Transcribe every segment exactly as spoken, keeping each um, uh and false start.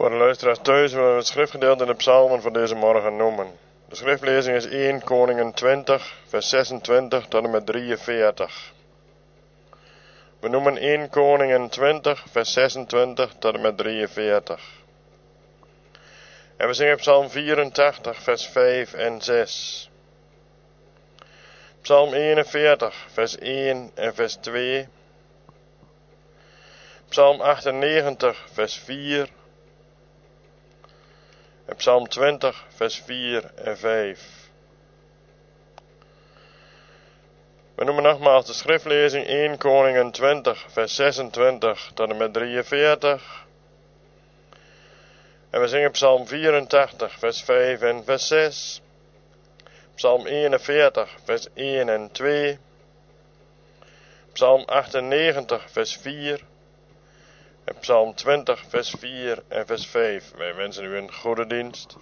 Voor de luisteraars thuis willen we het schriftgedeelte in de psalmen voor deze morgen noemen. De schriftlezing is eerste Koningen twintig, vers zesentwintig tot en met drieënveertig. We noemen eerste Koningen twintig, vers zesentwintig tot en met drieënveertig. En we zingen psalm vierentachtig, vers vijf en zes. Psalm eenenveertig, vers één en vers twee. Psalm achtennegentig, vers vier. En psalm twintig, vers vier en vijf. We noemen nogmaals de schriftlezing eerste Koningen twintig, vers zesentwintig tot en met drieënveertig. En we zingen psalm vierentachtig, vers vijf en vers zes. Psalm eenenveertig, vers één en twee. Psalm achtennegentig, vers vier. En psalm twintig, vers vier en vers vijf. Wij wensen u een goede dienst.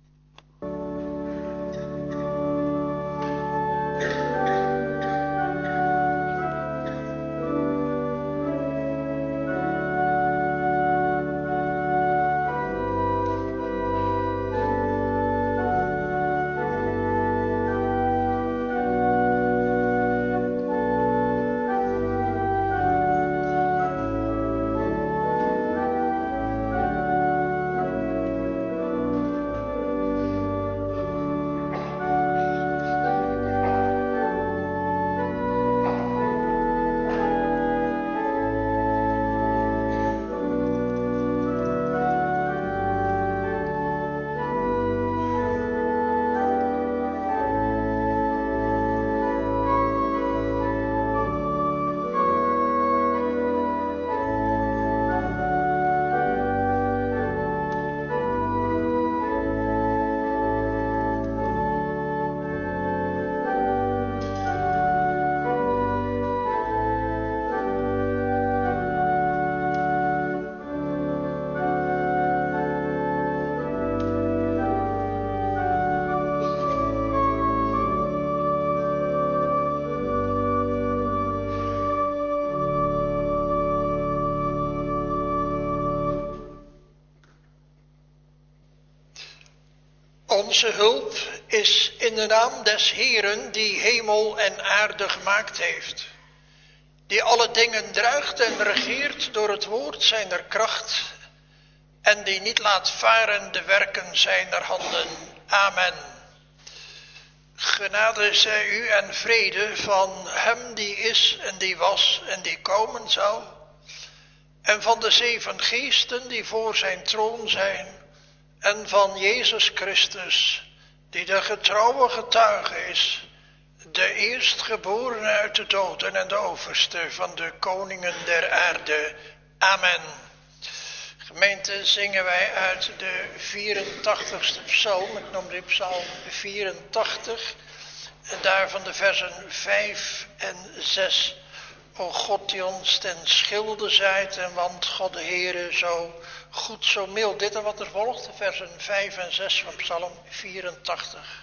Onze hulp is in de naam des Heeren die hemel en aarde gemaakt heeft, die alle dingen druigt en regeert door het woord zijner kracht en die niet laat varen de werken zijner handen. Amen. Genade zij u en vrede van hem die is en die was en die komen zal, en van de zeven geesten die voor zijn troon zijn, en van Jezus Christus, die de getrouwe getuige is, de eerstgeborene uit de doden en de overste van de koningen der aarde. Amen. Gemeente, zingen wij uit de vierentachtigste psalm, ik noem dit psalm vierentachtig, en daarvan de versen vijf en zes. O God die ons ten schilde zijt en want God de Heere zo goed, zo mild. Dit en wat er volgt, de versen vijf en zes van psalm vierentachtig.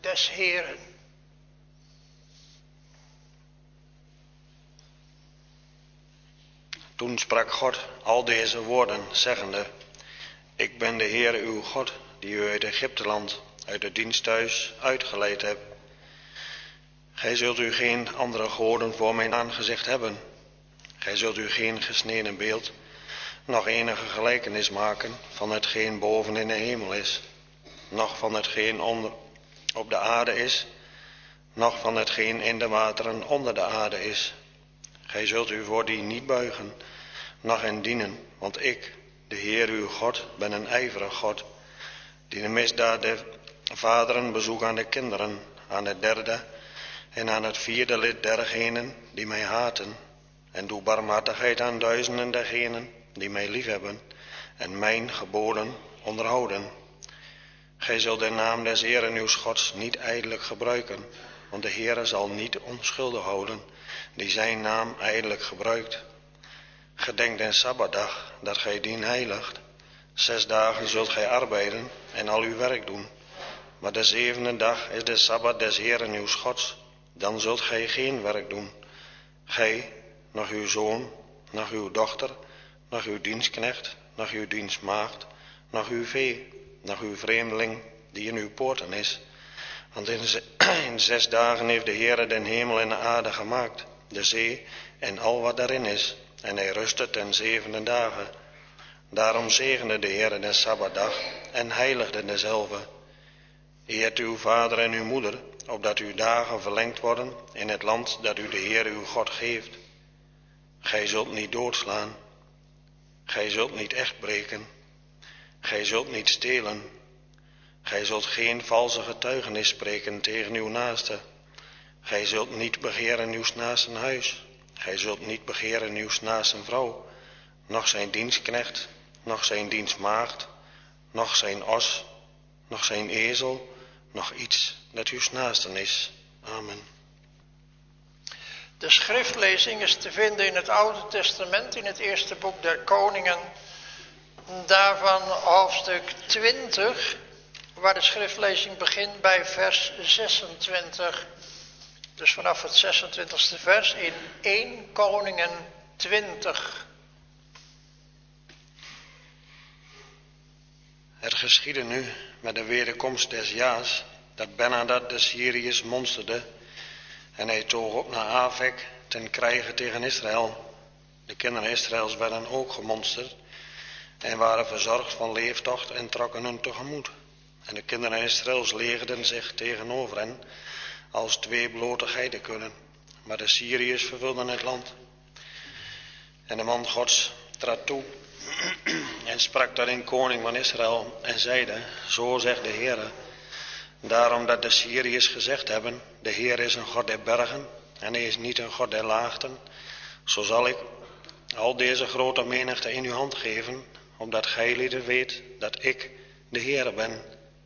des Heeren. Toen sprak God al deze woorden, zeggende: Ik ben de Heer uw God, die u uit Egypteland, uit het diensthuis uitgeleid hebt. Gij zult u geen andere goden voor mijn aangezicht hebben. Gij zult u geen gesneden beeld, nog enige gelijkenis maken van hetgeen boven in de hemel is, noch van hetgeen onder op de aarde is, noch van hetgeen in de wateren onder de aarde is. Gij zult u voor die niet buigen, noch hen dienen, want ik, de Heer uw God, ben een ijverig God, die de misdaad der vaderen bezoekt aan de kinderen, aan het derde en aan het vierde lid dergenen die mij haten, en doe barmhartigheid aan duizenden dergenen die mij liefhebben en mijn geboden onderhouden. Gij zult de naam des Heeren uws Gods niet ijdelijk gebruiken, want de Heere zal niet onschuldig houden die zijn naam ijdelijk gebruikt. Gedenk den Sabbatdag, dat gij dien heiligt. Zes dagen zult gij arbeiden en al uw werk doen. Maar de zevende dag is de Sabbat des Heeren uws Gods. Dan zult gij geen werk doen. Gij, nog uw zoon, nog uw dochter, nog uw dienstknecht, nog uw dienstmaagd, nog uw vee, nog uw vreemdeling die in uw poorten is. Want in, z- in zes dagen heeft de Heere den hemel en de aarde gemaakt, de zee en al wat daarin is. En hij rustte ten zevende dagen. Daarom zegende de Heere den Sabbatdag en heiligde dezelve. Eert uw vader en uw moeder, opdat uw dagen verlengd worden in het land dat u de Heer uw God geeft. Gij zult niet doodslaan. Gij zult niet echt breken. Gij zult niet stelen. Gij zult geen valse getuigenis spreken tegen uw naaste. Gij zult niet begeren uw naasten huis. Gij zult niet begeren uw naasten vrouw, noch zijn dienstknecht, noch zijn dienstmaagd, noch zijn os, noch zijn ezel, noch iets dat uw naasten is. Amen. De schriftlezing is te vinden in het Oude Testament, in het eerste boek der Koningen. Daarvan hoofdstuk twintig, waar de schriftlezing begint bij vers zesentwintig. Dus vanaf het zesentwintigste vers in eerste Koningen twintig. Het geschiedde nu met de wederkomst des jaars, dat Benhadad de Syriërs monsterde, en hij toog op naar Afek ten krijge tegen Israël. De kinderen Israëls werden ook gemonsterd en waren verzorgd van leeftocht en trokken hun tegemoet. En de kinderen Israëls legerden zich tegenover hen als twee blote geiten kunnen. Maar de Syriërs vervulden het land. En de man Gods trad toe en sprak tot een koning van Israël en zeide: Zo zegt de Heere, daarom dat de Syriërs gezegd hebben: de Heer is een God der bergen en hij is niet een God der laagten, zo zal ik al deze grote menigte in uw hand geven, opdat gij lieden weet dat ik de Heere ben.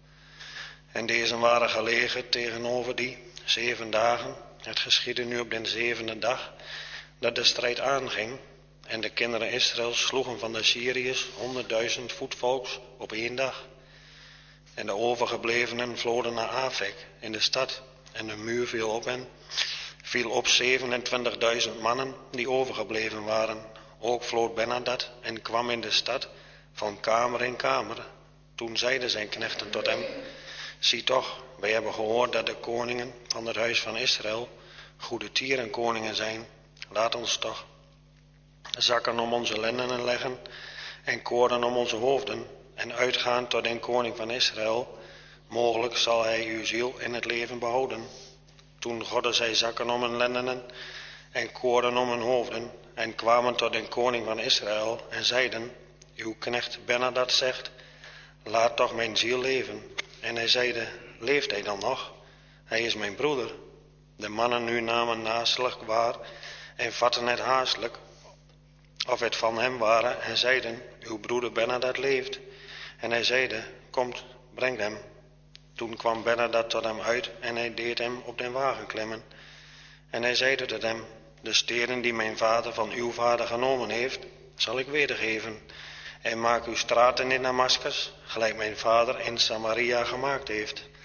En deze waren gelegen tegenover die zeven dagen. Het geschiedde nu op den zevende dag dat de strijd aanging. En de kinderen Israëls sloegen van de Syriërs honderdduizend voetvolks op één dag. En de overgeblevenen vloden naar Afek in de stad. En de muur viel op hen, viel op zevenentwintigduizend mannen die overgebleven waren. Ook vlood Benhadad en kwam in de stad van kamer in kamer. Toen zeiden zijn knechten tot hem: Zie toch, wij hebben gehoord dat de koningen van het huis van Israël goede tierenkoningen zijn. Laat ons toch zakken om onze lendenen leggen en koorden om onze hoofden en uitgaan tot den koning van Israël. Mogelijk zal hij uw ziel in het leven behouden. Toen godden zij zakken om hun lendenen en koorden om hun hoofden en kwamen tot den koning van Israël en zeiden: Uw knecht Benhadad zegt: Laat toch mijn ziel leven. En hij zeide: Leeft hij dan nog? Hij is mijn broeder. De mannen nu namen naarstig waar en vatten het haastelijk of het van hem waren en zeiden: Uw broeder Benhadad leeft. En hij zeide: Komt, breng hem. Toen kwam Benhadad tot hem uit en hij deed hem op den wagen klimmen. En hij zeide tot hem: De steden die mijn vader van uw vader genomen heeft, zal ik wedergeven. En maak uw straten in Damascus, gelijk mijn vader in Samaria gemaakt heeft.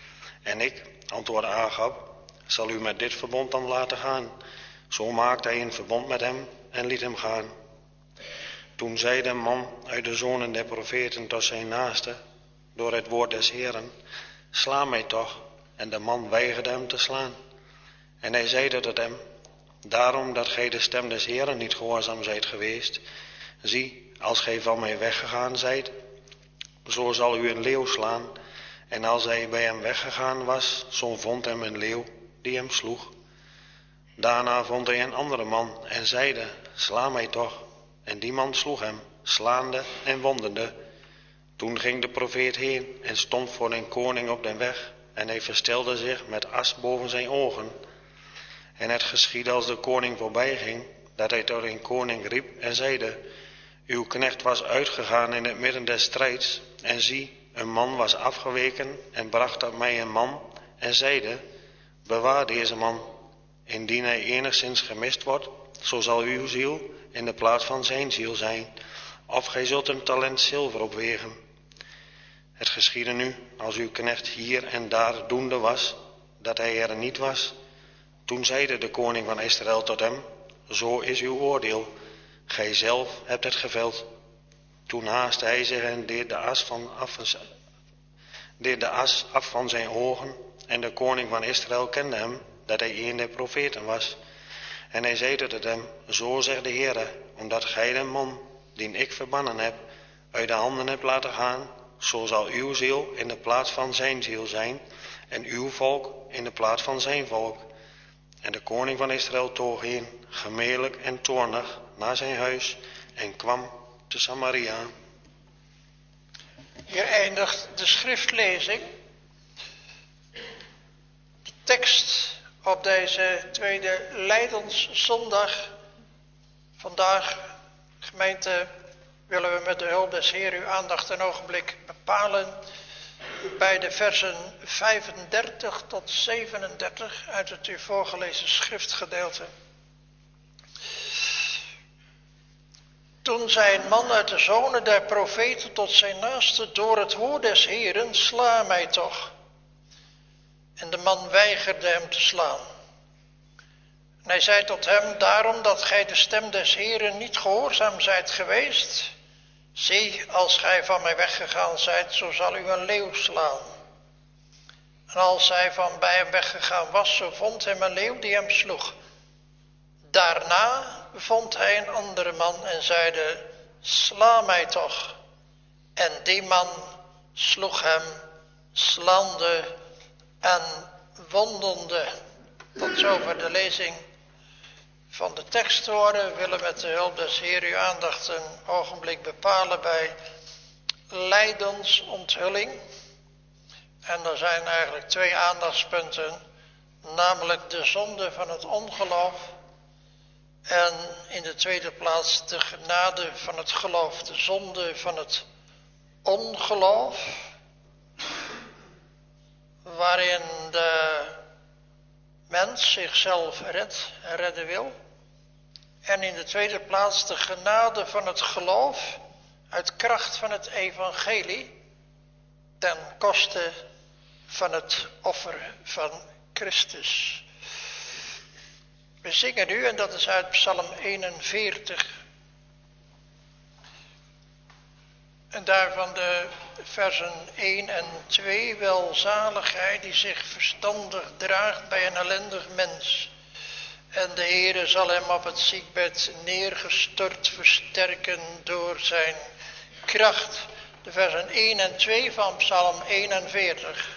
En ik, antwoordde Agab, zal u met dit verbond dan laten gaan. Zo maakte hij een verbond met hem en liet hem gaan. Toen zei de man uit de zonen der profeten tot zijn naaste, door het woord des Heeren, sla mij toch. En de man weigerde hem te slaan. En hij zeide tot hem, daarom dat gij de stem des Heeren niet gehoorzaam zijt geweest, zie, als gij van mij weggegaan zijt, zo zal u een leeuw slaan. En als hij bij hem weggegaan was, zo vond hem een leeuw die hem sloeg. Daarna vond hij een andere man en zeide, sla mij toch. En die man sloeg hem, slaande en wondende. Toen ging de profeet heen en stond voor een koning op den weg. En hij verstelde zich met as boven zijn ogen. En het geschiedde als de koning voorbij ging, dat hij tot een koning riep en zeide, uw knecht was uitgegaan in het midden des strijds. En zie, een man was afgeweken en bracht tot mij een man en zeide, bewaar deze man. Indien hij enigszins gemist wordt, zo zal uw ziel in de plaats van zijn ziel zijn, of gij zult een talent zilver opwegen. Het geschiedde nu, als uw knecht hier en daar doende was, dat hij er niet was. Toen zeide de koning van Israël tot hem, zo is uw oordeel, gij zelf hebt het geveld. Toen haastte hij zich en deed de as van af, deed de as af van zijn ogen, en de koning van Israël kende hem, dat hij een der profeten was. En hij zeide tot hem, zo zegt de Heere, omdat gij de man, die ik verbannen heb, uit de handen hebt laten gaan, zo zal uw ziel in de plaats van zijn ziel zijn, en uw volk in de plaats van zijn volk. En de koning van Israël toog heen, gemelijk en toornig, naar zijn huis, en kwam te Samaria. Hier eindigt de schriftlezing. De tekst op deze tweede Lijdenszondag. Vandaag, gemeente, willen we met de hulp des Heer uw aandacht een ogenblik bepalen bij de versen vijfendertig tot zevenendertig uit het u voorgelezen schriftgedeelte. Toen zei een man uit de zonen der profeten tot zijn naaste, door het woord des Heeren, sla mij toch. En de man weigerde hem te slaan. En hij zei tot hem, daarom dat gij de stem des Heeren niet gehoorzaam zijt geweest, zie, als gij van mij weggegaan zijt, zo zal u een leeuw slaan. En als hij van bij hem weggegaan was, zo vond hem een leeuw die hem sloeg. Daarna vond hij een andere man en zeide, sla mij toch. En die man sloeg hem, slaande en wondende. Tot zover de lezing van de tekstwoorden. We willen met de hulp des Heer uw aandacht een ogenblik bepalen bij lijdensonthuling. En er zijn eigenlijk twee aandachtspunten, namelijk de zonde van het ongeloof en in de tweede plaats de genade van het geloof. De zonde van het ongeloof, waarin de mens zichzelf redt en redden wil. En in de tweede plaats de genade van het geloof uit kracht van het evangelie ten koste van het offer van Christus. We zingen nu, en dat is uit Psalm eenenveertig. En daarvan de versen één en twee. Welzalig hij die zich verstandig draagt bij een ellendig mens. En de Heere zal hem op het ziekbed neergestort versterken door zijn kracht. De versen één en twee van Psalm eenenveertig.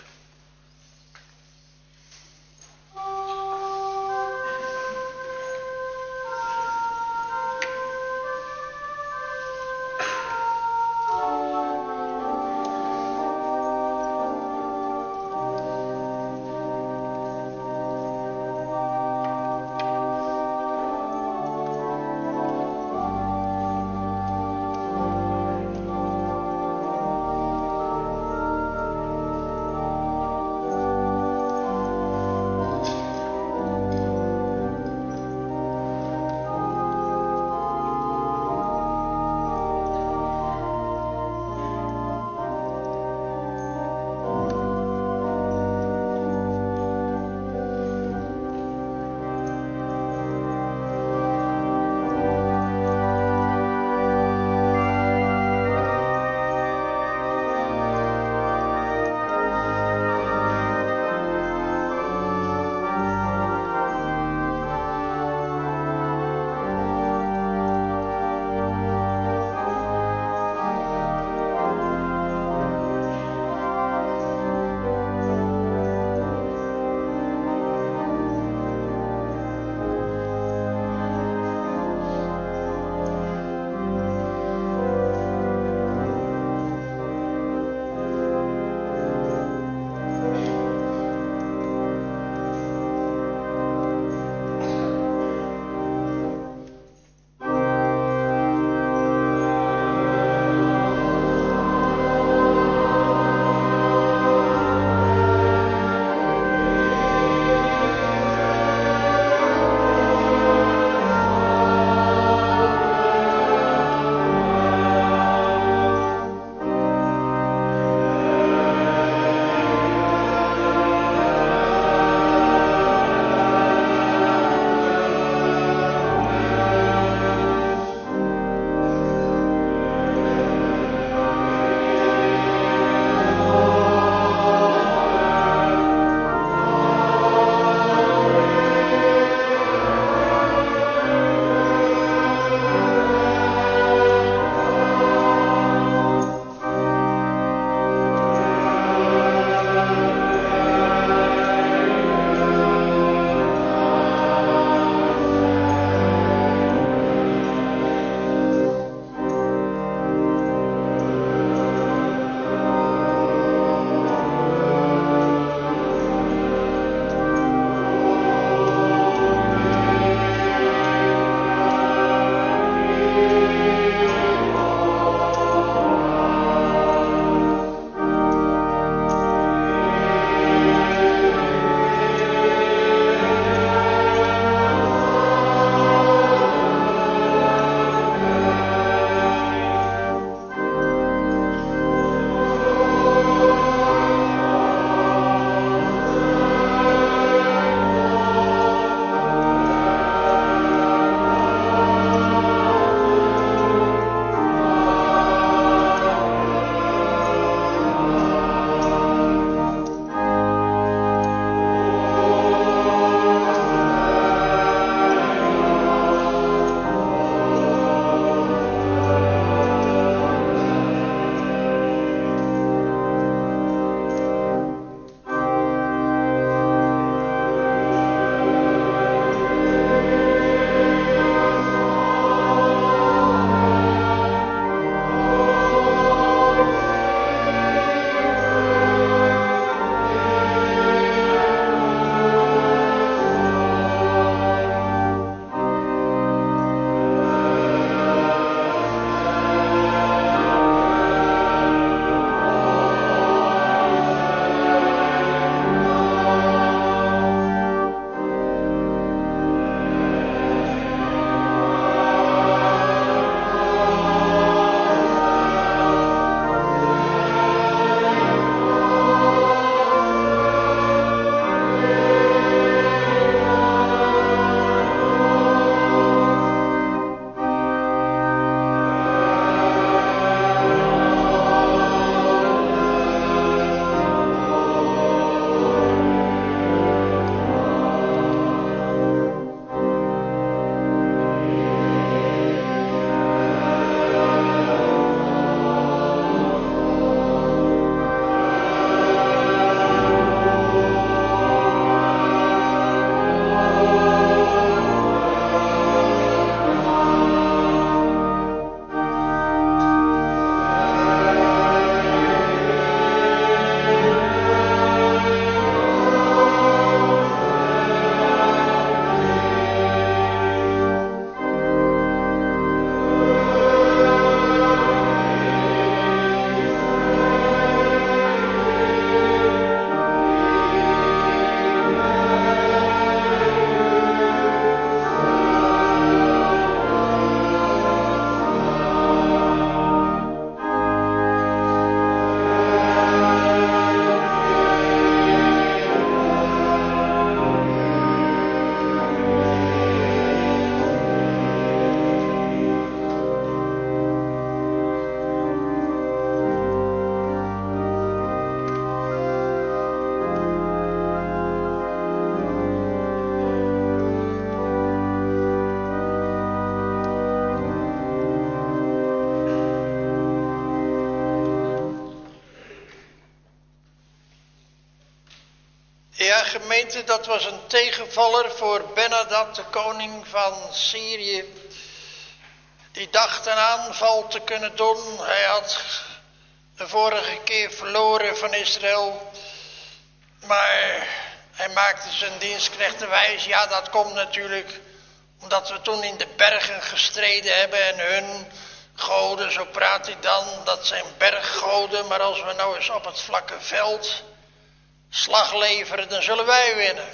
Ja, gemeente, dat was een tegenvaller voor Ben-Hadad, de koning van Syrië. Die dacht een aanval te kunnen doen. Hij had de vorige keer verloren van Israël. Maar hij maakte zijn dienstknechten wijs. Ja, dat komt natuurlijk omdat we toen in de bergen gestreden hebben en hun goden, zo praat hij dan, dat zijn berggoden. Maar als we nou eens op het vlakke veld slag leveren, dan zullen wij winnen.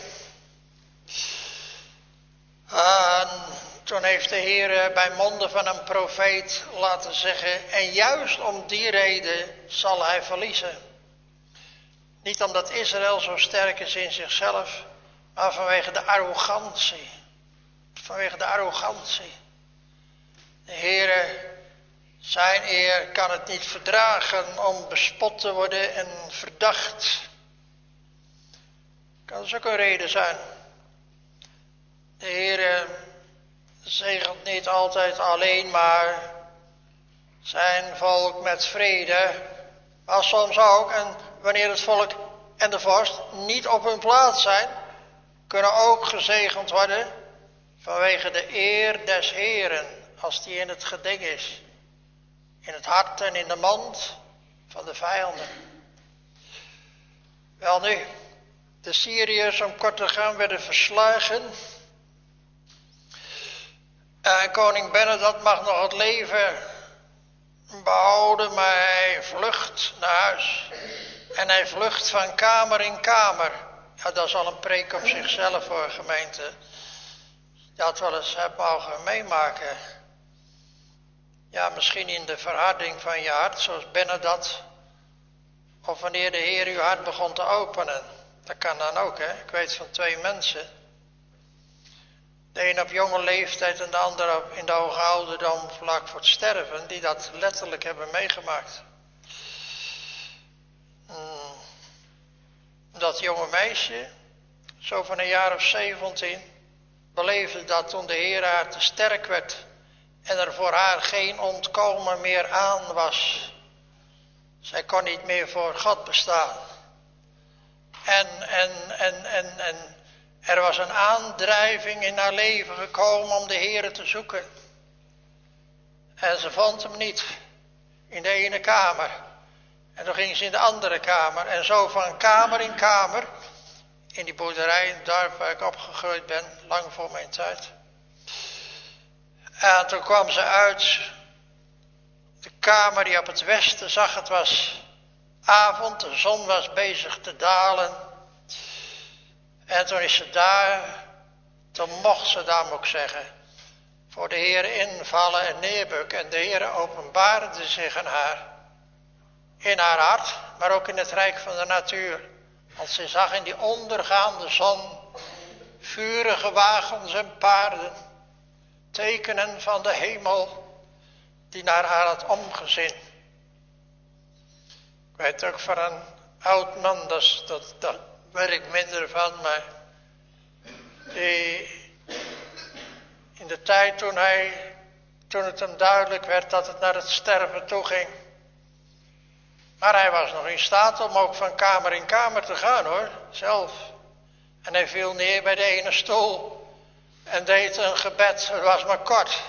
En toen heeft de Heer bij monden van een profeet laten zeggen, en juist om die reden zal hij verliezen. Niet omdat Israël zo sterk is in zichzelf, maar vanwege de arrogantie. Vanwege de arrogantie. De Heer, zijn eer, kan het niet verdragen om bespot te worden en verdacht. Kan dus ook een reden zijn. De Heer zegent niet altijd alleen maar zijn volk met vrede, maar soms ook, en wanneer het volk en de vorst niet op hun plaats zijn, kunnen ook gezegend worden vanwege de eer des Heeren, als die in het geding is, in het hart en in de mond van de vijanden. Wel nu, de Syriërs, om kort te gaan, werden verslagen. En koning Ben-Hadad mag nog het leven behouden, maar hij vlucht naar huis. En hij vlucht van kamer in kamer. Ja, dat is al een preek op zichzelf voor gemeente. Je had wel eens hebt mogen meemaken. Ja, misschien in de verharding van je hart, zoals Ben-Hadad. Of wanneer de Heer uw hart begon te openen. Dat kan dan ook, hè. Ik weet van twee mensen. De een op jonge leeftijd en de ander op in de hoge ouderdom vlak voor het sterven. Die dat letterlijk hebben meegemaakt. Hmm. Dat jonge meisje, zo van een jaar of zeventien, beleefde dat toen de Heer haar te sterk werd. En er voor haar geen ontkomen meer aan was. Zij kon niet meer voor God bestaan. En, en, en, en, en er was een aandrijving in haar leven gekomen om de Heer te zoeken. En ze vond hem niet in de ene kamer. En toen ging ze in de andere kamer. En zo van kamer in kamer. In die boerderij in het dorp waar ik opgegroeid ben, lang voor mijn tijd. En toen kwam ze uit de kamer die op het westen zag. Het was avond, de zon was bezig te dalen. En toen is ze daar, toen mocht ze daar, moet ik zeggen, voor de Heer invallen en neerbukken. En de Heer openbaarde zich aan haar. In haar hart, maar ook in het rijk van de natuur. Want ze zag in die ondergaande zon vurige wagens en paarden. Tekenen van de hemel die naar haar had omgezien. Ik weet ook van een oud man, dat, dat, dat weet ik minder van, maar die in de tijd toen hij, toen het hem duidelijk werd dat het naar het sterven toe ging. Maar hij was nog in staat om ook van kamer in kamer te gaan, hoor, zelf. En hij viel neer bij de ene stoel en deed een gebed, het was maar kort.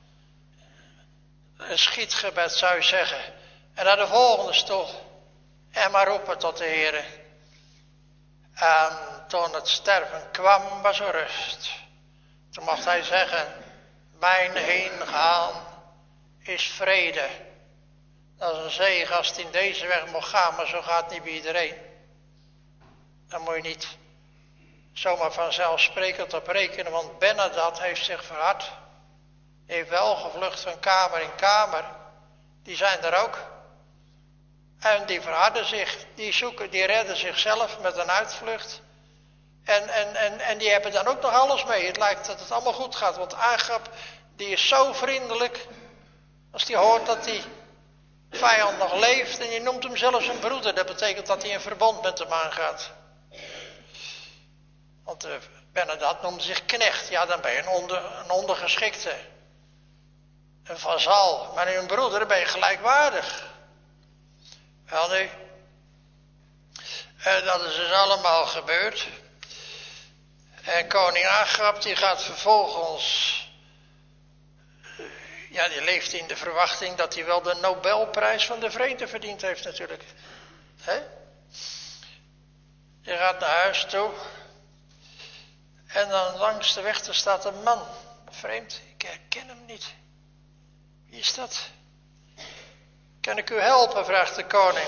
Een schietgebed zou je zeggen. En naar de volgende stoel. En maar roepen tot de Heer. En toen het sterven kwam, was er rust. Toen mocht hij zeggen, mijn heengaan is vrede. Dat is een zegen als het in deze weg mocht gaan, maar zo gaat het niet bij iedereen. Dan moet je niet zomaar vanzelfsprekend op rekenen, want Ben-Hadad heeft zich verhard. Hij heeft wel gevlucht van kamer in kamer. Die zijn er ook. En die verharden zich, die zoeken, die redden zichzelf met een uitvlucht. En, en, en, en die hebben dan ook nog alles mee. Het lijkt dat het allemaal goed gaat, want Agab, die is zo vriendelijk. Als die hoort dat die vijand nog leeft en je noemt hem zelfs een broeder. Dat betekent dat hij een verbond met hem aangaat. Want uh, Ben-Hadad noemde zich knecht. Ja, dan ben je een, onder, een ondergeschikte. Een vazal. Maar nu een broeder ben je gelijkwaardig. Wel nu. En dat is dus allemaal gebeurd. En koning Agab die gaat vervolgens, ja, die leeft in de verwachting dat hij wel de Nobelprijs van de vrede verdiend heeft natuurlijk. He? Je gaat naar huis toe. En dan langs de weg er staat een man. Vreemd, ik herken hem niet. Wie is dat? Kan ik u helpen, vraagt de koning.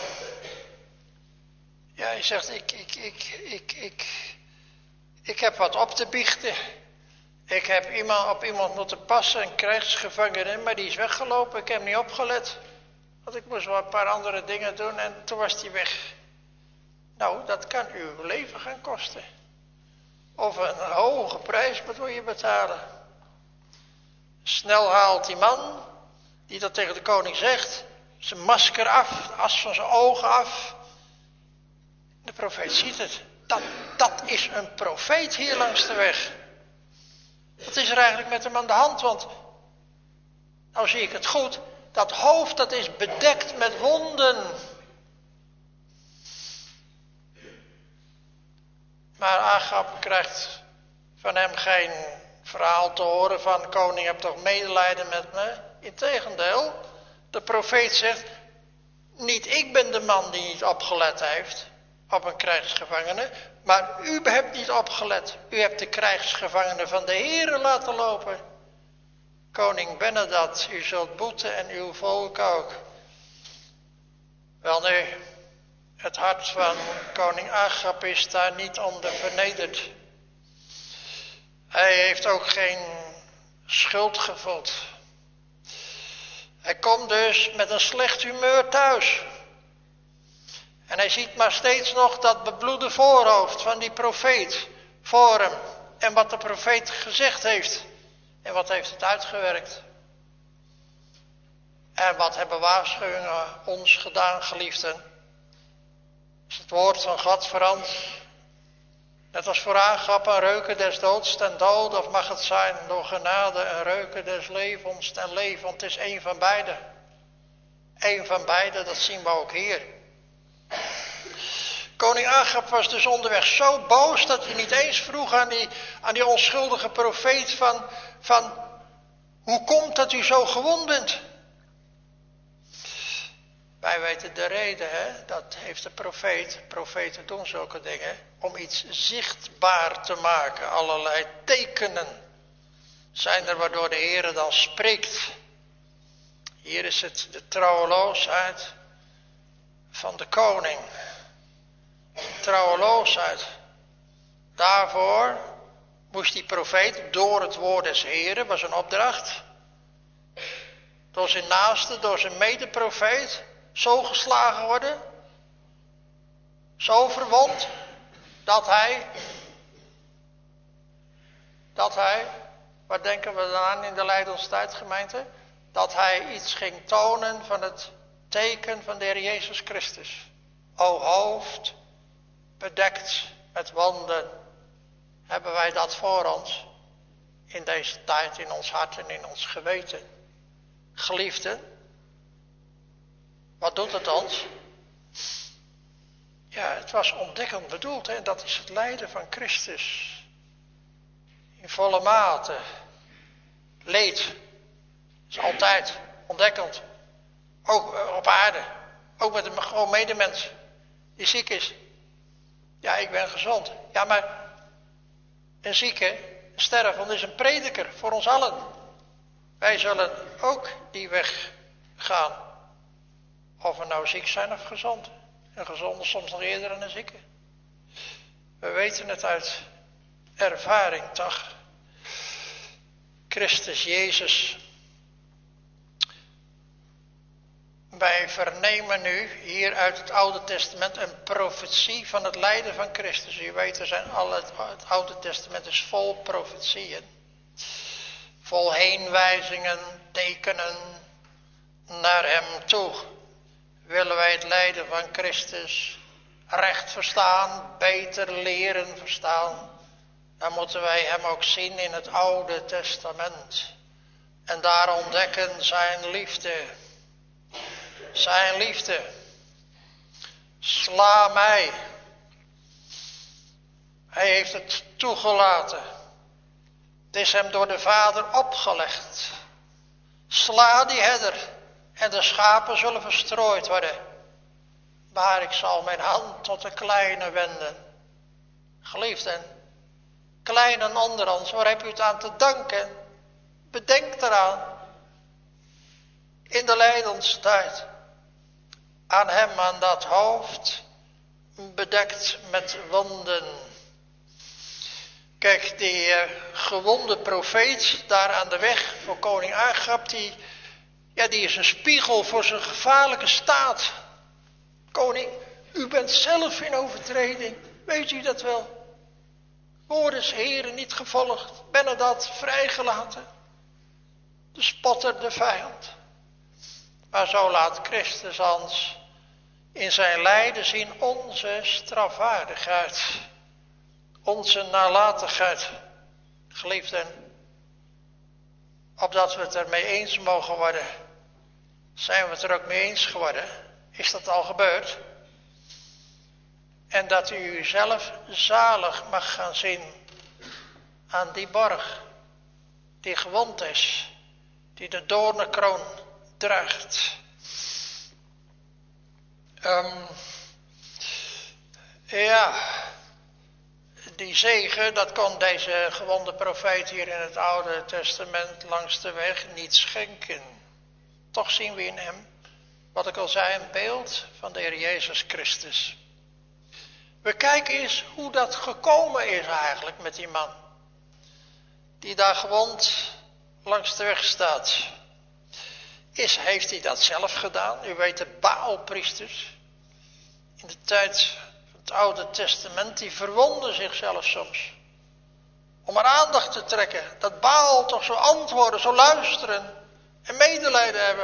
Ja, hij zegt, ik, ik, ik, ik, ik, ik heb wat op te biechten. Ik heb iemand, op iemand moeten passen, een krijgsgevangene, maar die is weggelopen. Ik heb hem niet opgelet. Want ik moest wel een paar andere dingen doen en toen was hij weg. Nou, dat kan uw leven gaan kosten. Of een hoge prijs bedoel je betalen. Snel haalt die man, die dat tegen de koning zegt, zijn masker af, de as van zijn ogen af. De profeet ziet het. Dat, dat is een profeet hier langs de weg. Wat is er eigenlijk met hem aan de hand? Want, nou zie ik het goed, dat hoofd dat is bedekt met wonden. Maar Agab krijgt van hem geen verhaal te horen van, koning, heb toch medelijden met me? Integendeel, de profeet zegt, niet ik ben de man die niet opgelet heeft op een krijgsgevangene, maar u hebt niet opgelet. U hebt de krijgsgevangene van de Heere laten lopen. Koning Benadad, u zult boeten en uw volk ook. Wel nu, het hart van koning Agab is daar niet onder vernederd. Hij heeft ook geen schuld gevoeld. Hij komt dus met een slecht humeur thuis. En hij ziet maar steeds nog dat bebloede voorhoofd van die profeet voor hem. En wat de profeet gezegd heeft. En wat heeft het uitgewerkt. En wat hebben waarschuwingen ons gedaan, geliefden. Is het woord van God veranderd. Net als voor Agab een reuken des doods ten dood, of mag het zijn door genade een reuken des levens ten leven. Want het is één van beide. Eén van beide, dat zien we ook hier. Koning Agab was dus onderweg zo boos dat hij niet eens vroeg aan die, aan die onschuldige profeet van, van hoe komt dat u zo gewond bent? Wij weten de reden, hè? Dat heeft de profeet, profeten doen zulke dingen, om iets zichtbaar te maken. Allerlei tekenen zijn er waardoor de Heere dan spreekt. Hier is het de trouweloosheid van de koning. Trouweloosheid. Daarvoor moest die profeet door het woord des Heeren, was een opdracht, door zijn naaste, door zijn medeprofeet, zo geslagen worden, zo verwond, dat hij, dat hij, wat denken we dan aan in de Lijdenstijd, gemeente? Dat hij iets ging tonen van het teken van de Heer Jezus Christus. O hoofd, bedekt met wonden, hebben wij dat voor ons in deze tijd, in ons hart en in ons geweten. Geliefden, wat doet het ons? Ja, het was ontdekkend bedoeld, hè? Dat is het lijden van Christus. In volle mate. Leed is altijd ontdekkend. Ook uh, op aarde. Ook met een gewoon medemens die ziek is. Ja, ik ben gezond. Ja, maar een zieke, een stervende is een prediker voor ons allen. Wij zullen ook die weg gaan. Of we nou ziek zijn of gezond. Een gezonde soms nog eerder dan een zieke. We weten het uit ervaring toch. Christus Jezus. Wij vernemen nu hier uit het Oude Testament een profetie van het lijden van Christus. U weet, er zijn alle, het, het Oude Testament is vol profetieën. Vol heenwijzingen, tekenen naar hem toe. Willen wij het lijden van Christus recht verstaan, beter leren verstaan, dan moeten wij hem ook zien in het Oude Testament. En daar ontdekken zijn liefde. Zijn liefde. Sla mij, Hij heeft het toegelaten. Het is hem door de Vader opgelegd. Sla die herder en de schapen zullen verstrooid worden. Maar ik zal mijn hand tot de kleine wenden. Geliefden, klein en onderhands, waar heb u het aan te danken? Bedenk eraan. In de lijdenstijd. Aan hem, aan dat hoofd, bedekt met wonden. Kijk, die uh, gewonde profeet daar aan de weg voor koning Agab, die, ja, die is een spiegel voor zijn gevaarlijke staat. Koning, u bent zelf in overtreding, weet u dat wel? Woorden des Heren niet gevolgd, ben er dat vrijgelaten. De spotter, de vijand. Maar zo laat Christus ons in zijn lijden zien onze strafwaardigheid. Onze nalatigheid, geliefden, opdat we het ermee eens mogen worden. Zijn we het er ook mee eens geworden? Is dat al gebeurd? En dat u uzelf zalig mag gaan zien aan die borg die gewond is, die de doornenkroon draagt. Um, ja... Die zegen, dat kon deze gewonde profeet hier in het Oude Testament langs de weg niet schenken. Toch zien we in hem, wat ik al zei, een beeld van de Heer Jezus Christus. We kijken eens hoe dat gekomen is eigenlijk met die man. Die daar gewond langs de weg staat. Is, heeft hij dat zelf gedaan? U weet de Baalpriesters. In de tijd... Het Oude Testament, die verwonden zichzelf soms. Om er aandacht te trekken. Dat Baal toch zo antwoorden, zo luisteren. En medelijden hebben.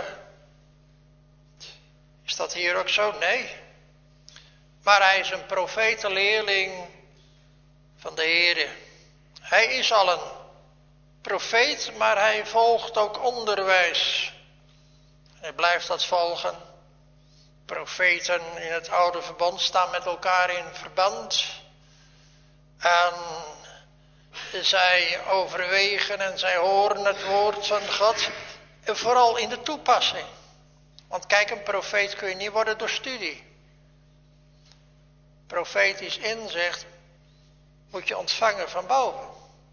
Is dat hier ook zo? Nee. Maar hij is een profetenleerling van de Heere. Hij is al een profeet, maar hij volgt ook onderwijs. Hij blijft dat volgen. Profeten in het oude verbond staan met elkaar in verband. En zij overwegen en zij horen het woord van God. En vooral in de toepassing. Want kijk, een profeet kun je niet worden door studie. Profetisch inzicht moet je ontvangen van boven.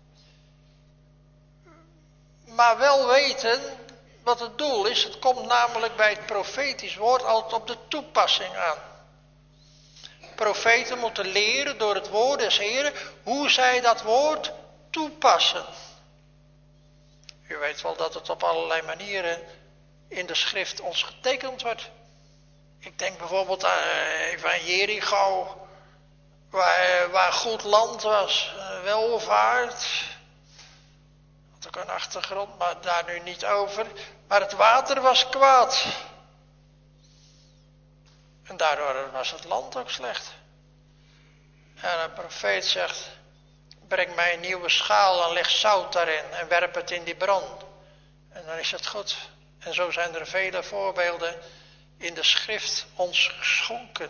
Maar wel weten wat het doel is. Het komt namelijk bij het profetisch woord altijd op de toepassing aan. Profeten moeten leren door het woord des Heren hoe zij dat woord toepassen. U weet wel dat het op allerlei manieren in de schrift ons getekend wordt. Ik denk bijvoorbeeld aan, even aan Jericho, waar, waar goed land was, welvaart. Had ook een achtergrond, maar daar nu niet over. Maar het water was kwaad. En daardoor was het land ook slecht. En een profeet zegt, breng mij een nieuwe schaal en leg zout daarin en werp het in die bron. En dan is het goed. En zo zijn er vele voorbeelden in de schrift ons geschonken.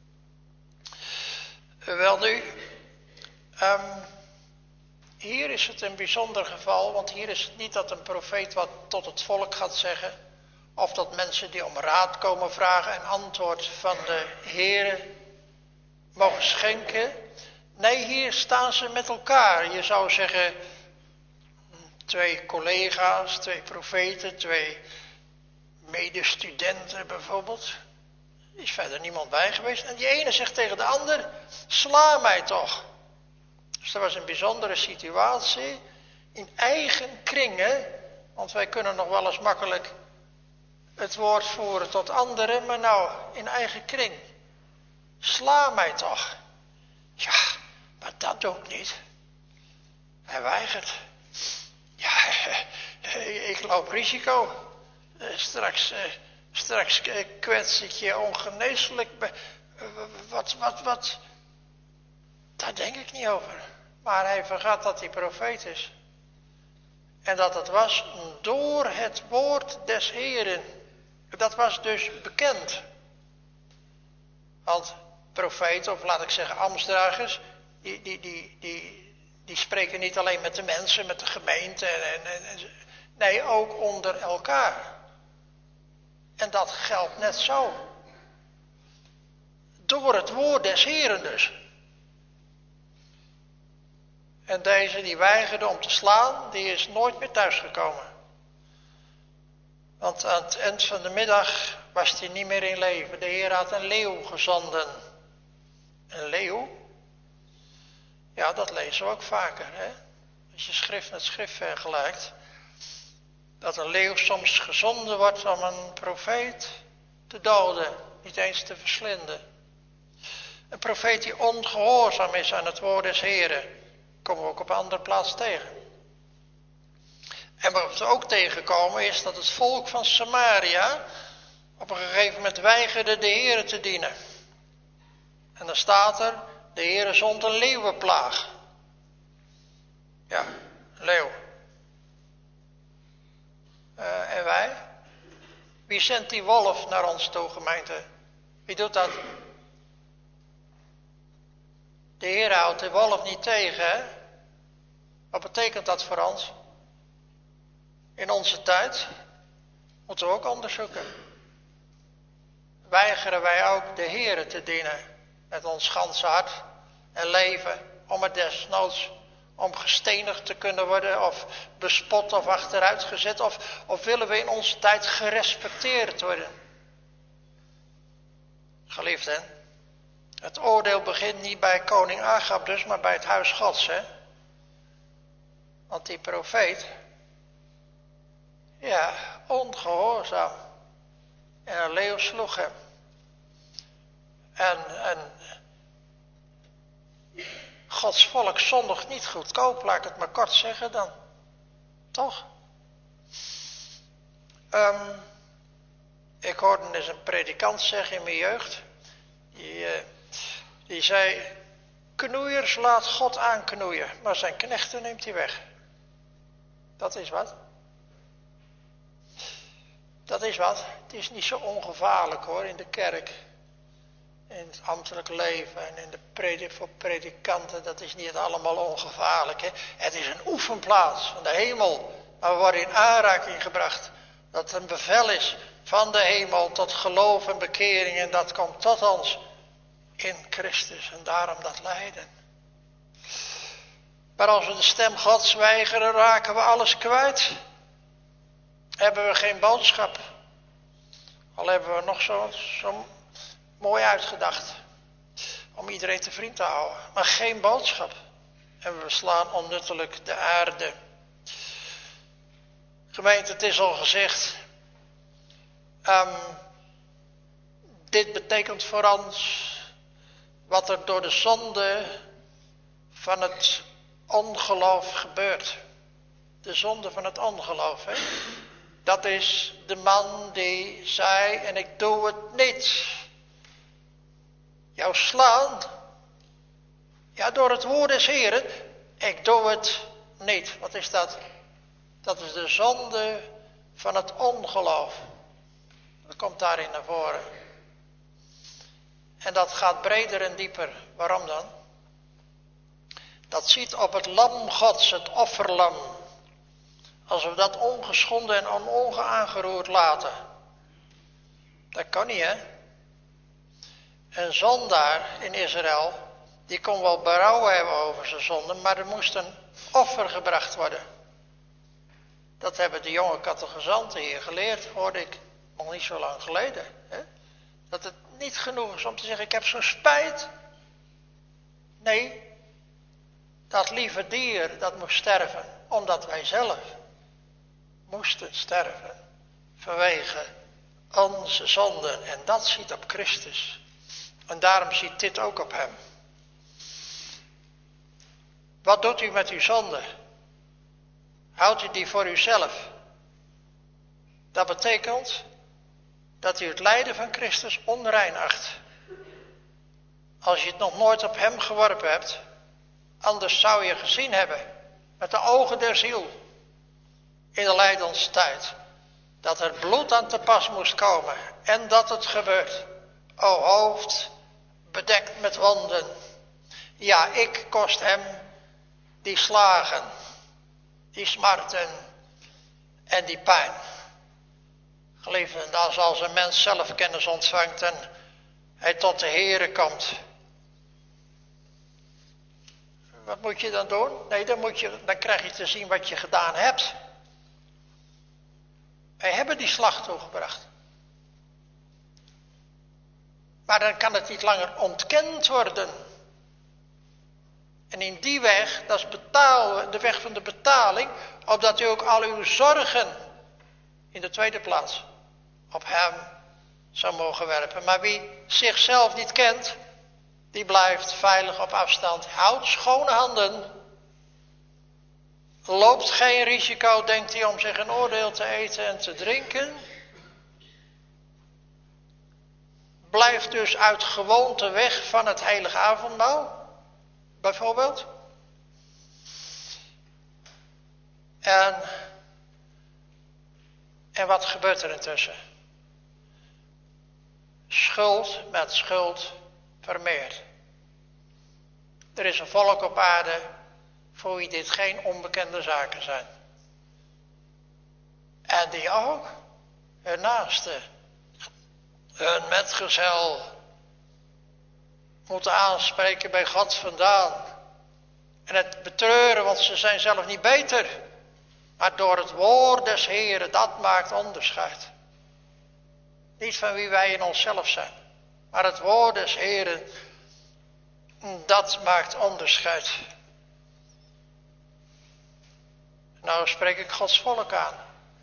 Wel nu, um, hier is het een bijzonder geval, want hier is het niet dat een profeet wat tot het volk gaat zeggen, of dat mensen die om raad komen vragen en antwoord van de Heere mogen schenken. Nee, hier staan ze met elkaar. Je zou zeggen, twee collega's, twee profeten, twee medestudenten bijvoorbeeld. Er is verder niemand bij geweest. En die ene zegt tegen de ander, sla mij toch. Dus dat was een bijzondere situatie. In eigen kringen. Want wij kunnen nog wel eens makkelijk het woord voeren tot anderen. Maar nou, in eigen kring. Sla mij toch. Ja, maar dat doe ik niet. Hij weigert. Ja, ik loop risico. Straks, straks kwets ik je ongeneeslijk. Wat, wat, wat. Daar denk ik niet over. Maar hij vergat dat hij profeet is. En dat het was door het woord des Heren. Dat was dus bekend. Want profeten, of laat ik zeggen ambtsdragers, die, die, die, die spreken niet alleen met de mensen, met de gemeente. En, en, en, nee, ook onder elkaar. En dat geldt net zo. Door het woord des Heren dus. En deze die weigerde om te slaan, die is nooit meer thuisgekomen. Want aan het eind van de middag was hij niet meer in leven. De Heer had een leeuw gezonden. Een leeuw? Ja, dat lezen we ook vaker. Hè? Als je schrift met schrift vergelijkt. Dat een leeuw soms gezonden wordt om een profeet te doden. Niet eens te verslinden. Een profeet die ongehoorzaam is aan het woord des Heren. Komen we ook op een andere plaats tegen. En wat we ook tegenkomen is dat het volk van Samaria op een gegeven moment weigerde de Heere te dienen. En dan staat er, de Heere zond een leeuwenplaag. Ja, een leeuw. Uh, en wij? Wie zendt die wolf naar ons toe, gemeente? Wie doet dat? De Heer houdt de wolf niet tegen, hè? Wat betekent dat voor ons? In onze tijd moeten we ook onderzoeken. Weigeren wij ook de Heere te dienen met ons ganse hart en leven, om er desnoods om gestenigd te kunnen worden of bespot of achteruitgezet, of, of willen we in onze tijd gerespecteerd worden? Geliefden, het oordeel begint niet bij koning Agab dus, maar bij het huis Gods, hè? Want die profeet, ja, ongehoorzaam. En een leeuw sloeg hem. En, en Gods volk zondigt niet goedkoop, laat ik het maar kort zeggen dan. Toch? Um, ik hoorde eens een predikant zeggen in mijn jeugd. Die, uh, die zei, knoeiers laat God aanknoeien, maar zijn knechten neemt hij weg. Dat is wat. Dat is wat. Het is niet zo ongevaarlijk hoor in de kerk. In het ambtelijk leven en in de predik voor predikanten. Dat is niet allemaal ongevaarlijk. Hè? Het is een oefenplaats van de hemel. Maar we worden in aanraking gebracht. Dat een bevel is van de hemel tot geloof en bekering. En dat komt tot ons in Christus. En daarom dat lijden. Maar als we de stem Gods weigeren, raken we alles kwijt. Hebben we geen boodschap. Al hebben we nog zo, zo mooi uitgedacht. Om iedereen te vriend te houden. Maar geen boodschap. En we slaan onnuttelijk de aarde. Gemeente, het is al gezegd. Um, dit betekent voor ons wat er door de zonde van het ongeloof gebeurt. De zonde van het ongeloof, hè? Dat is de man die zei, en ik doe het niet. Jou slaan. Ja, door het woord des Heren. Ik doe het niet. Wat is dat? Dat is de zonde van het ongeloof. Dat komt daarin naar voren. En dat gaat breder en dieper. Waarom dan? Dat ziet op het lam Gods, het offerlam. Als we dat ongeschonden en ongeaangeroerd laten. Dat kan niet, hè? Een zondaar in Israël, die kon wel berouw hebben over zijn zonden, maar er moest een offer gebracht worden. Dat hebben de jonge catechizanten hier geleerd, hoorde ik nog niet zo lang geleden. Hè? Dat het niet genoeg is om te zeggen, ik heb zo'n spijt. Nee, dat lieve dier, dat moest sterven, omdat wij zelf moesten sterven vanwege onze zonden. En dat ziet op Christus. En daarom ziet dit ook op hem. Wat doet u met uw zonde? Houdt u die voor uzelf? Dat betekent dat u het lijden van Christus onrein acht. Als je het nog nooit op hem geworpen hebt, anders zou je gezien hebben met de ogen der ziel in de lijdenstijd dat er bloed aan te pas moest komen en dat het gebeurt. O hoofd bedekt met wonden. Ja, ik kost hem die slagen, die smarten en die pijn. Geliefden, dat is als een mens zelf kennis ontvangt en hij tot de Heere komt. Wat moet je dan doen? Nee, dan, moet je, dan krijg je te zien wat je gedaan hebt. Wij hebben die slag toegebracht. Maar dan kan het niet langer ontkend worden. En in die weg, dat is betaal, de weg van de betaling, opdat u ook al uw zorgen, in de tweede plaats, op hem zou mogen werpen. Maar wie zichzelf niet kent, die blijft veilig op afstand. Houdt schone handen. Loopt geen risico, denkt hij, om zich een oordeel te eten en te drinken. Blijft dus uit gewoonte weg van het heilige avondmaal, bijvoorbeeld. En, en wat gebeurt er intussen? Schuld met schuld vermeerd. Er is een volk op aarde voor wie dit geen onbekende zaken zijn. En die ook hun naaste, hun metgezel moeten aanspreken bij God vandaan. En het betreuren, want ze zijn zelf niet beter. Maar door het woord des Heeren, dat maakt onderscheid. Niet van wie wij in onszelf zijn. Maar het woord des Heeren, dat maakt onderscheid. Nou spreek ik Gods volk aan.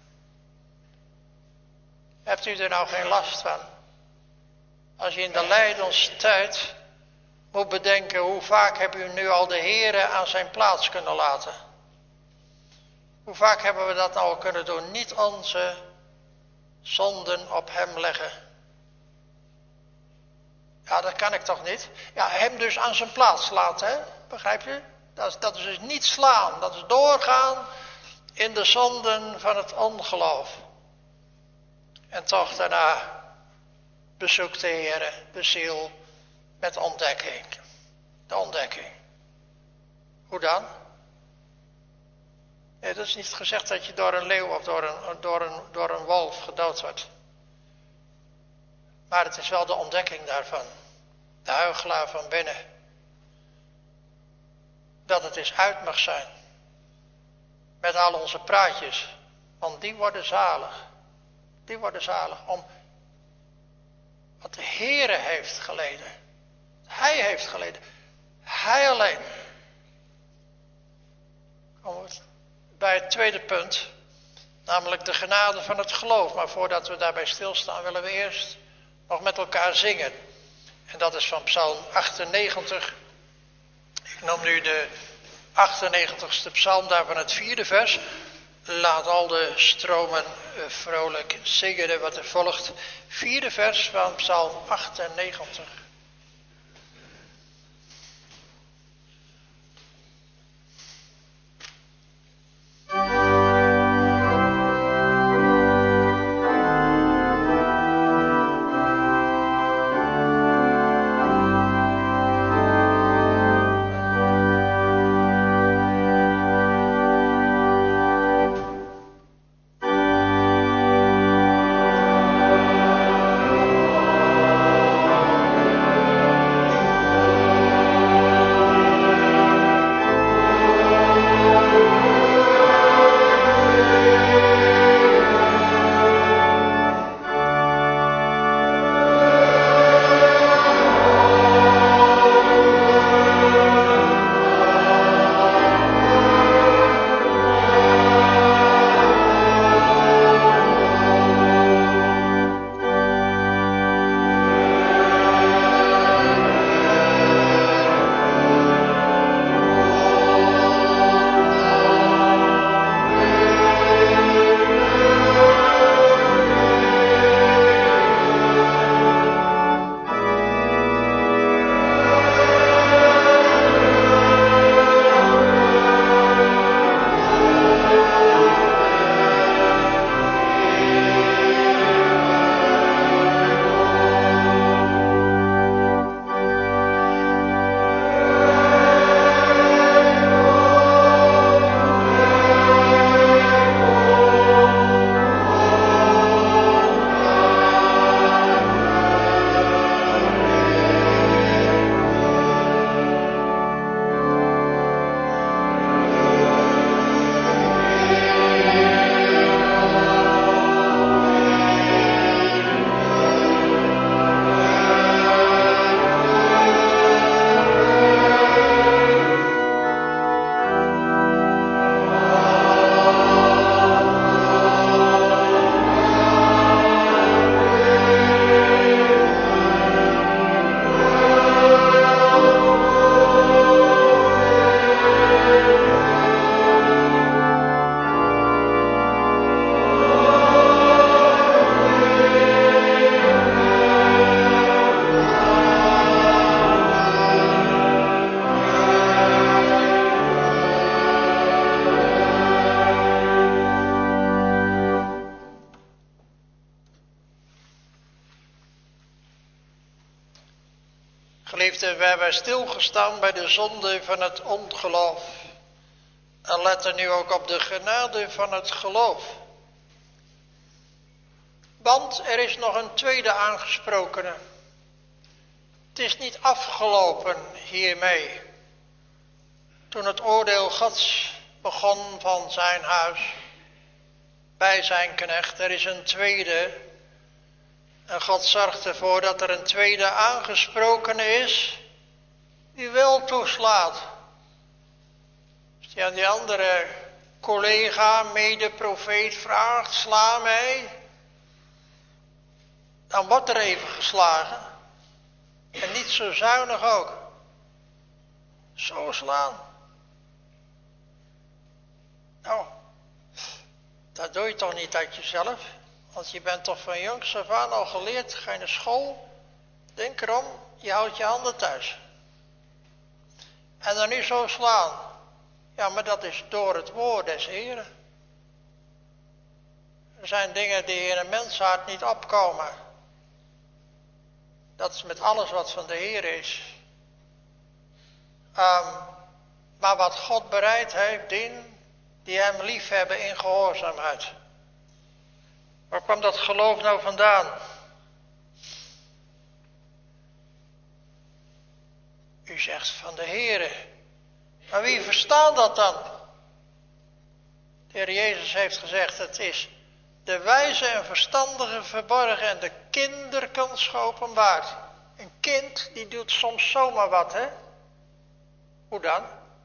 Hebt u er nou geen last van? Als je in de lijdenstijd moet bedenken, hoe vaak heb u nu al de Heere aan zijn plaats kunnen laten? Hoe vaak hebben we dat nou al kunnen doen? Niet onze zonden op hem leggen. Ja, dat kan ik toch niet? Ja, hem dus aan zijn plaats laten, hè? Begrijp je? Dat is, dat is dus niet slaan, dat is doorgaan in de zonden van het ongeloof. En toch daarna bezoekt de Heer de ziel met ontdekking. De ontdekking. Hoe dan? Nee, dat is niet gezegd dat je door een leeuw of door een, door een, door een wolf gedood wordt. Maar het is wel de ontdekking daarvan. De huichelaar van binnen. Dat het eens uit mag zijn. Met al onze praatjes. Want die worden zalig. Die worden zalig. Om wat de Heere heeft geleden. Hij heeft geleden. Hij alleen. Kom het bij het tweede punt. Namelijk de genade van het geloof. Maar voordat we daarbij stilstaan willen we eerst nog met elkaar zingen. En dat is van Psalm achtennegentig. Ik noem nu de achtennegentigste psalm, daarvan het vierde vers. Laat al de stromen vrolijk zingen wat er volgt. Vierde vers van Psalm achtennegentig. we hebben stilgestaan bij de zonde van het ongeloof. En letten nu ook op de genade van het geloof. Want er is nog een tweede aangesprokene. Het is niet afgelopen hiermee. Toen het oordeel Gods begon van zijn huis, bij zijn knecht, er is een tweede. En God zorgt ervoor dat er een tweede aangesprokene is, die wel toeslaat. Als je aan die andere collega, medeprofeet vraagt, sla mij, dan wordt er even geslagen. En niet zo zuinig ook. Zo slaan. Nou, dat doe je toch niet uit jezelf? Want je bent toch van jongs af aan al geleerd, ga je naar school. Denk erom, je houdt je handen thuis. En dan nu zo slaan. Ja, maar dat is door het woord des Heren. Er zijn dingen die in een menshart niet opkomen. Dat is met alles wat van de Heer is. Um, maar wat God bereid heeft, dien die hem lief hebben in gehoorzaamheid. Waar kwam dat geloof nou vandaan? U zegt van de Heere. Maar wie verstaat dat dan? De Heer Jezus heeft gezegd, het is de wijze en verstandige verborgen en de kinderkens geopenbaard. Een kind die doet soms zomaar wat, hè? Hoe dan?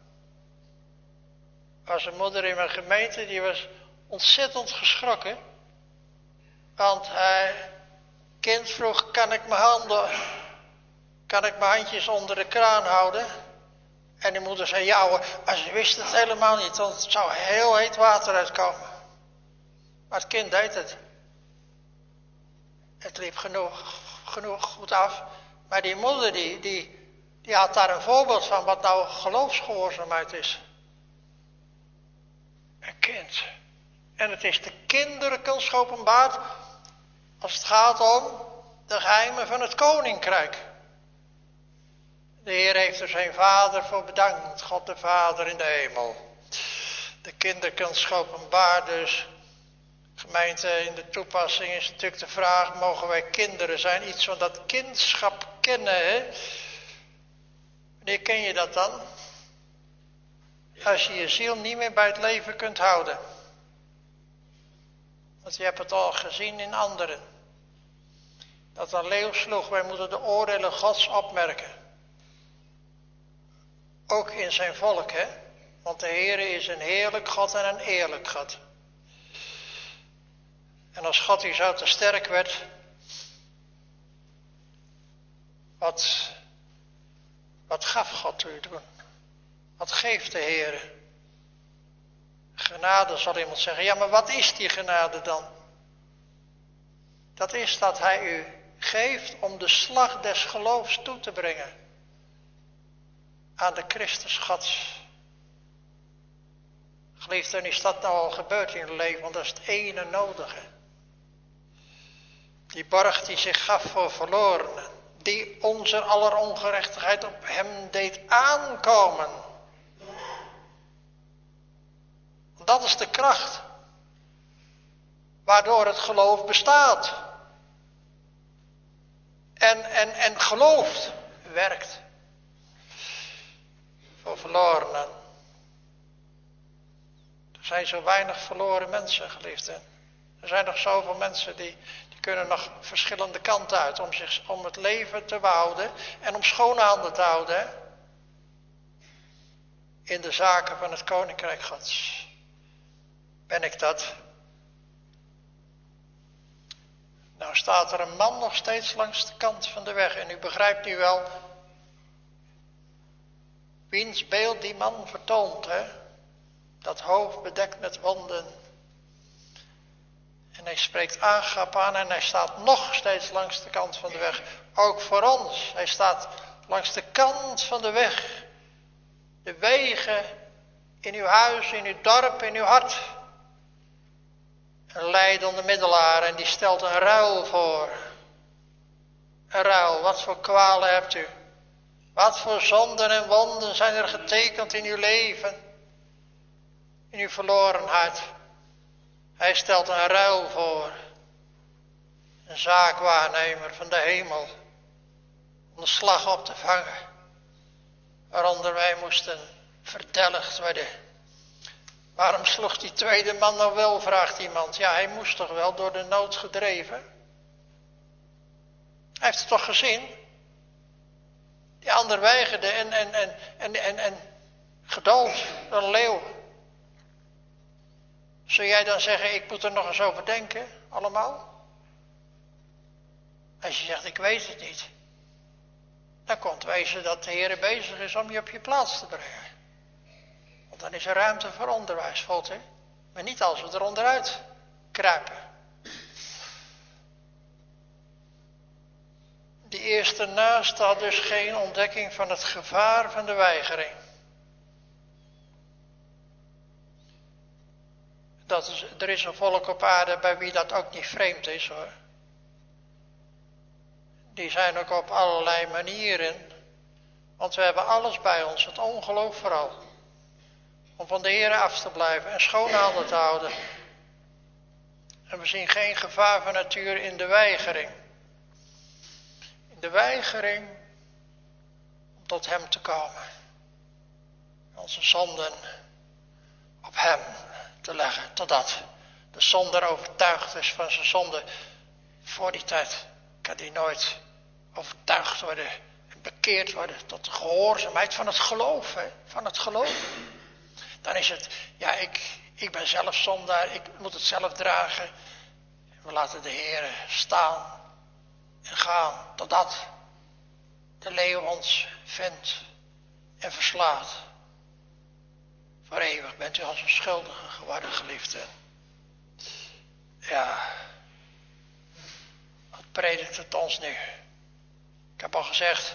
Er was een moeder in mijn gemeente, die was ontzettend geschrokken. Want hij, kind vroeg, kan ik mijn handen, kan ik mijn handjes onder de kraan houden? En die moeder zei, ja hoor, maar ze wist het helemaal niet, want het zou heel heet water uitkomen. Maar het kind deed het. Het liep genoeg, genoeg goed af. Maar die moeder, die, die, die had daar een voorbeeld van wat nou geloofsgehoorzaamheid is. Een kind. En het is de kinderkens geopenbaard als het gaat om de geheimen van het koninkrijk. De Heer heeft er zijn vader voor bedankt, God de Vader in de hemel. De kinderkens geopenbaard dus. Gemeente, in de toepassing is natuurlijk de vraag, mogen wij kinderen zijn? Iets van dat kindschap kennen, hè? Wanneer ken je dat dan? Als je je ziel niet meer bij het leven kunt houden. Want je hebt het al gezien in anderen. Dat een leeuw sloeg, wij moeten de oordelen Gods opmerken. Ook in zijn volk, hè? Want de Heere is een heerlijk God en een eerlijk God. En als God u zo te sterk werd, wat, wat gaf God u toen? Wat geeft de Heere? Genade, zal iemand zeggen. Ja, maar wat is die genade dan? Dat is dat hij u geeft om de slag des geloofs toe te brengen aan de Christus Gods. Geliefden, is dat nou al gebeurd in het leven? Want dat is het ene nodige. Die borg die zich gaf voor verlorenen. Die onze aller ongerechtigheid op hem deed aankomen. Dat is de kracht. Waardoor het geloof bestaat. En, en, en gelooft. Werkt. Voor verlorenen. Er zijn zo weinig verloren mensen, geliefden. Er zijn nog zoveel mensen die, die kunnen nog verschillende kanten uit. Om, zich, om het leven te behouden. En om schone handen te houden. Hè? In de zaken van het Koninkrijk Gods. Ben ik dat? Nou staat er een man nog steeds langs de kant van de weg. En u begrijpt nu wel. Wiens beeld die man vertoont, hè? Dat hoofd bedekt met wonden. En hij spreekt aangap aan en hij staat nog steeds langs de kant van de weg. Ook voor ons. Hij staat langs de kant van de weg. De wegen in uw huis, in uw dorp, in uw hart. Een lijdende middelaar en die stelt een ruil voor. Een ruil, wat voor kwalen hebt u? Wat voor zonden en wonden zijn er getekend in uw leven, in uw verlorenheid. Hij stelt een ruil voor, een zaakwaarnemer van de hemel, om de slag op te vangen, waaronder wij moesten verdelgd worden. Waarom sloeg die tweede man nou wel, vraagt iemand. Ja, hij moest toch wel door de nood gedreven. Hij heeft het toch gezien? Die ander weigerde en, en, en, en, en, en gedood door een leeuw. Zul jij dan zeggen, ik moet er nog eens over denken, allemaal? Als je zegt, ik weet het niet, dan komt het wezen dat de Heer bezig is om je op je plaats te brengen. Want dan is er ruimte voor onderwijs, voelt u? Maar niet als we er onderuit kruipen. Die eerste naaste had dus geen ontdekking van het gevaar van de weigering. Dat is, er is een volk op aarde bij wie dat ook niet vreemd is, hoor. Die zijn ook op allerlei manieren, want we hebben alles bij ons, het ongeloof vooral, om van de Heer af te blijven en schone handen te houden. En we zien geen gevaar van natuur in de weigering. In de weigering om tot hem te komen. Onze zonden op hem te leggen, totdat de zonder overtuigd is van zijn zonde. Voor die tijd kan hij nooit overtuigd worden en bekeerd worden tot de gehoorzaamheid van het geloof. Hè? Van het geloof. Dan is het, ja, ik, ik ben zelf zondaar, ik moet het zelf dragen. We laten de Heer staan en gaan totdat de leeuw ons vindt en verslaat. Voor eeuwig bent u als een schuldige geworden, geliefde. Ja, wat predikt het ons nu? Ik heb al gezegd,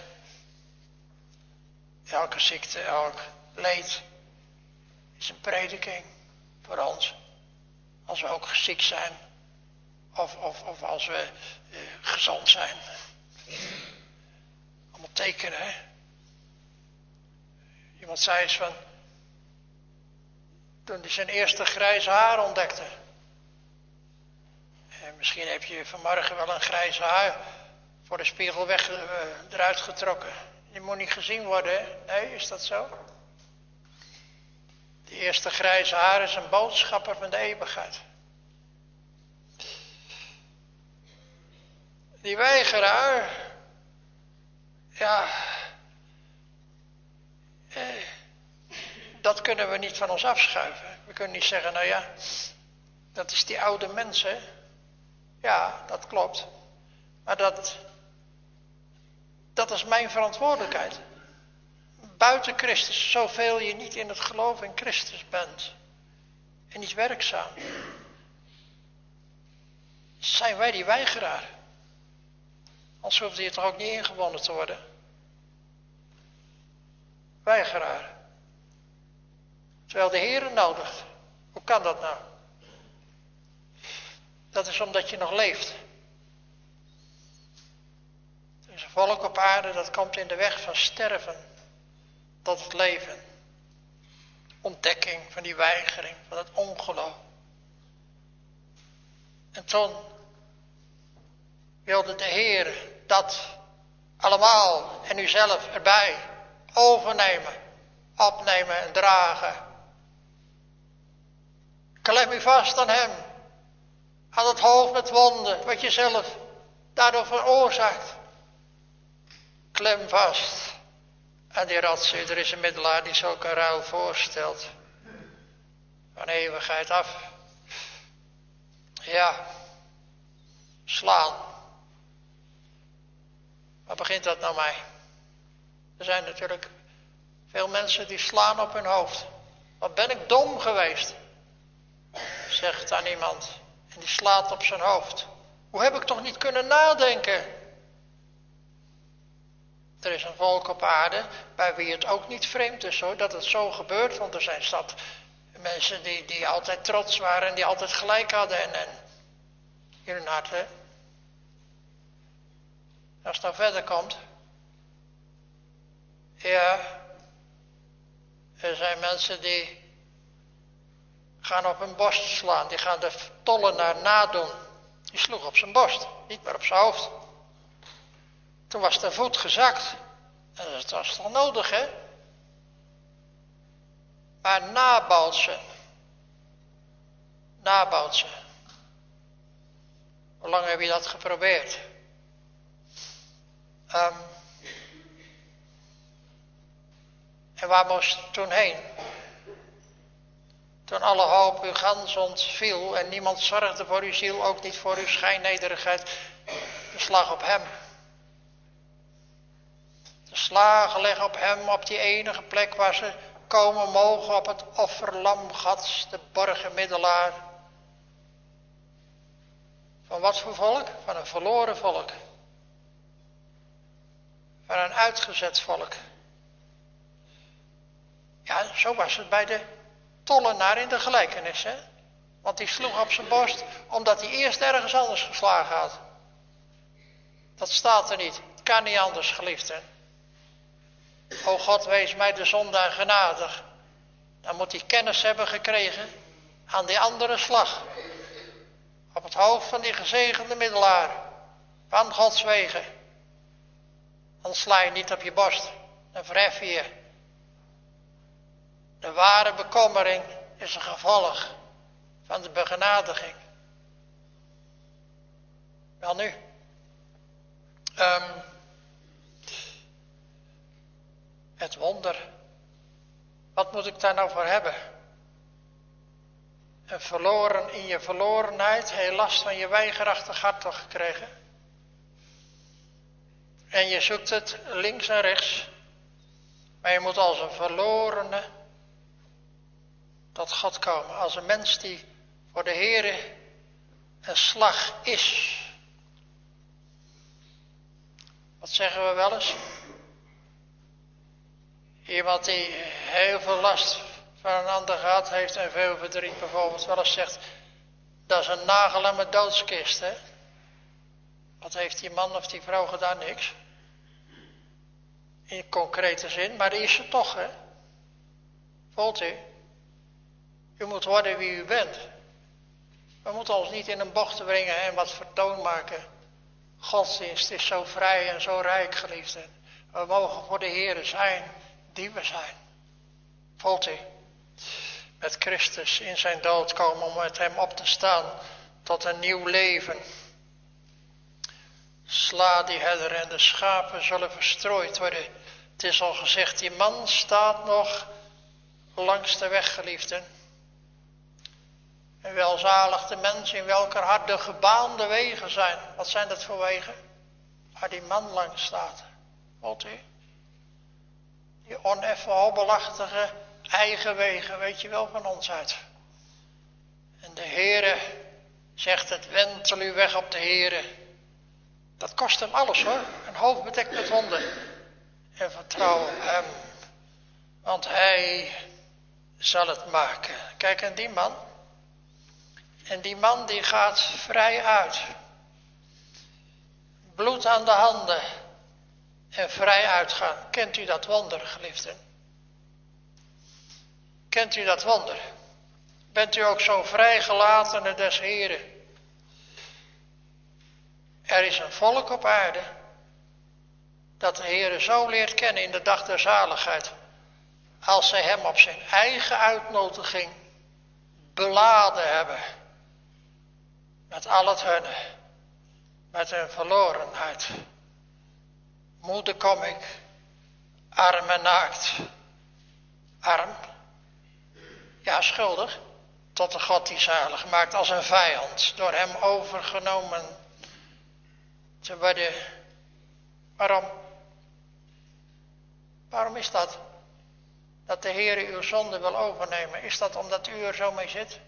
elke ziekte, elk leed is een prediking voor ons. Als we ook ziek zijn of, of, of als we uh, gezond zijn. Allemaal tekenen, hè? Iemand zei eens van, toen hij zijn eerste grijze haar ontdekte. En misschien heb je vanmorgen wel een grijze haar voor de spiegel weg uh, eruit getrokken. Die moet niet gezien worden, hè? Nee, is dat zo? De eerste grijze haar is een boodschapper van de eeuwigheid. Die weigeraar, ja, eh, dat kunnen we niet van ons afschuiven. We kunnen niet zeggen, nou ja, dat is die oude mens, hè. Ja, dat klopt. Maar dat, dat is mijn verantwoordelijkheid. Buiten Christus, zoveel je niet in het geloof in Christus bent en niet werkzaam, zijn wij die weigeraar. Anders hoeft hij toch ook niet ingewonnen te worden. Weigeraar. Terwijl de Heer nodigt. Hoe kan dat nou? Dat is omdat je nog leeft. Er is een volk op aarde dat komt in de weg van sterven tot het leven. Ontdekking van die weigering, van het ongeloof. En toen wilde de Heer dat allemaal en u zelf erbij overnemen, opnemen en dragen. Klem u vast aan hem, aan het hoofd met wonden, wat je zelf daardoor veroorzaakt. Klem vast aan die rotzooi. Er is een middelaar die zulke ruil voorstelt. Van eeuwigheid af. Ja, slaan. Waar begint dat nou mee? Er zijn natuurlijk veel mensen die slaan op hun hoofd. Wat ben ik dom geweest, zegt aan iemand. En die slaat op zijn hoofd. Hoe heb ik toch niet kunnen nadenken? Er is een volk op aarde bij wie het ook niet vreemd is hoor, dat het zo gebeurt. Want er zijn stad mensen die, die altijd trots waren en die altijd gelijk hadden. En, en in hun hart, hè. Als het nou verder komt. Ja, er zijn mensen die gaan op hun borst slaan. Die gaan de tollenaar nadoen. Die sloeg op zijn borst, niet meer op zijn hoofd. Toen was de voet gezakt. En dat was toch nodig, hè? Maar nabootsen. Nabootsen. Hoe lang heb je dat geprobeerd? Um, en waar moest u toen heen? Toen alle hoop uw gans ontviel en niemand zorgde voor uw ziel, ook niet voor uw schijnnederigheid, de slag op hem. De slagen leggen op hem op die enige plek waar ze komen mogen, op het offerlam Gods, de borgenmiddelaar. Van wat voor volk? Van een verloren volk. Van een uitgezet volk. Ja, zo was het bij de tollenaar in de gelijkenis, hè? Want die sloeg op zijn borst omdat hij eerst ergens anders geslagen had. Dat staat er niet. Het kan niet anders, geliefden. O God, wees mij de zondaar genadig. Dan moet hij kennis hebben gekregen aan die andere slag. Op het hoofd van die gezegende middelaar. Van Gods wegen. Dan sla je niet op je borst. Dan verhef je je. De ware bekommering is een gevolg van de begenadiging. Wel nu. Um, het wonder. Wat moet ik daar nou voor hebben? Een verloren in je verlorenheid, heel last van je weigerachtig hart toch gekregen. En je zoekt het links en rechts. Maar je moet als een verlorene tot God komen. Als een mens die voor de Heere een slag is. Wat zeggen we wel eens? Iemand die heel veel last van een ander gehad heeft en veel verdriet bijvoorbeeld wel eens zegt, dat is een nagel aan mijn doodskist, hè. Wat heeft die man of die vrouw gedaan? Niks. In concrete zin, maar die is er toch, hè. Voelt u? U moet worden wie u bent. We moeten ons niet in een bocht brengen en wat vertoon maken. Godsdienst is zo vrij en zo rijk, geliefden. We mogen voor de Heere zijn die we zijn. Voelt u? Met Christus in zijn dood komen om met hem op te staan tot een nieuw leven. Sla die herder en de schapen zullen verstrooid worden. Het is al gezegd, die man staat nog langs de weg, geliefden. En welzalig de mens in welker hart de gebaande wegen zijn. Wat zijn dat voor wegen? Waar die man langs staat. Voelt u? Die oneffen, hobbelachtige eigen wegen, weet je wel, van ons uit. En de Heere zegt het, wentel u weg op de Heere. Dat kost hem alles, hoor. Een hoofd bedekt met wonden. En vertrouw op hem. Want hij zal het maken. Kijk, en die man. En die man die gaat vrij uit. Bloed aan de handen. En vrij uitgaan. Kent u dat wonder, geliefden? Kent u dat wonder? Bent u ook zo'n vrijgelatene des Heren? Er is een volk op aarde dat de Heere zo leert kennen in de dag der zaligheid. Als zij hem op zijn eigen uitnodiging beladen hebben. Met al het hunne. Met hun verlorenheid. Moede kom ik. Arm en naakt. Arm. Ja, schuldig. Tot de God die zalig maakt als een vijand. Door hem overgenomen te worden. Waarom? Waarom is dat? Dat de Heer uw zonde wil overnemen. Is dat omdat u er zo mee zit?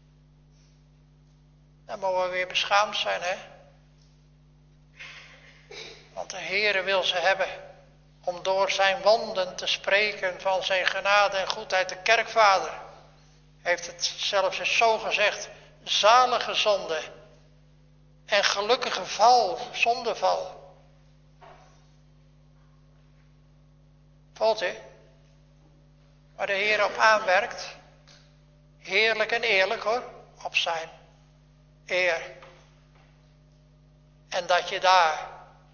Dan mogen we weer beschaamd zijn, hè? Want de Heer wil ze hebben. Om door zijn wonden te spreken van zijn genade en goedheid. De kerkvader heeft het zelfs eens zo gezegd. Zalige zonde. En gelukkige val, zondeval. Voelt u? Waar de Heer op aanwerkt. Heerlijk en eerlijk hoor. Op zijn eer. En dat je daar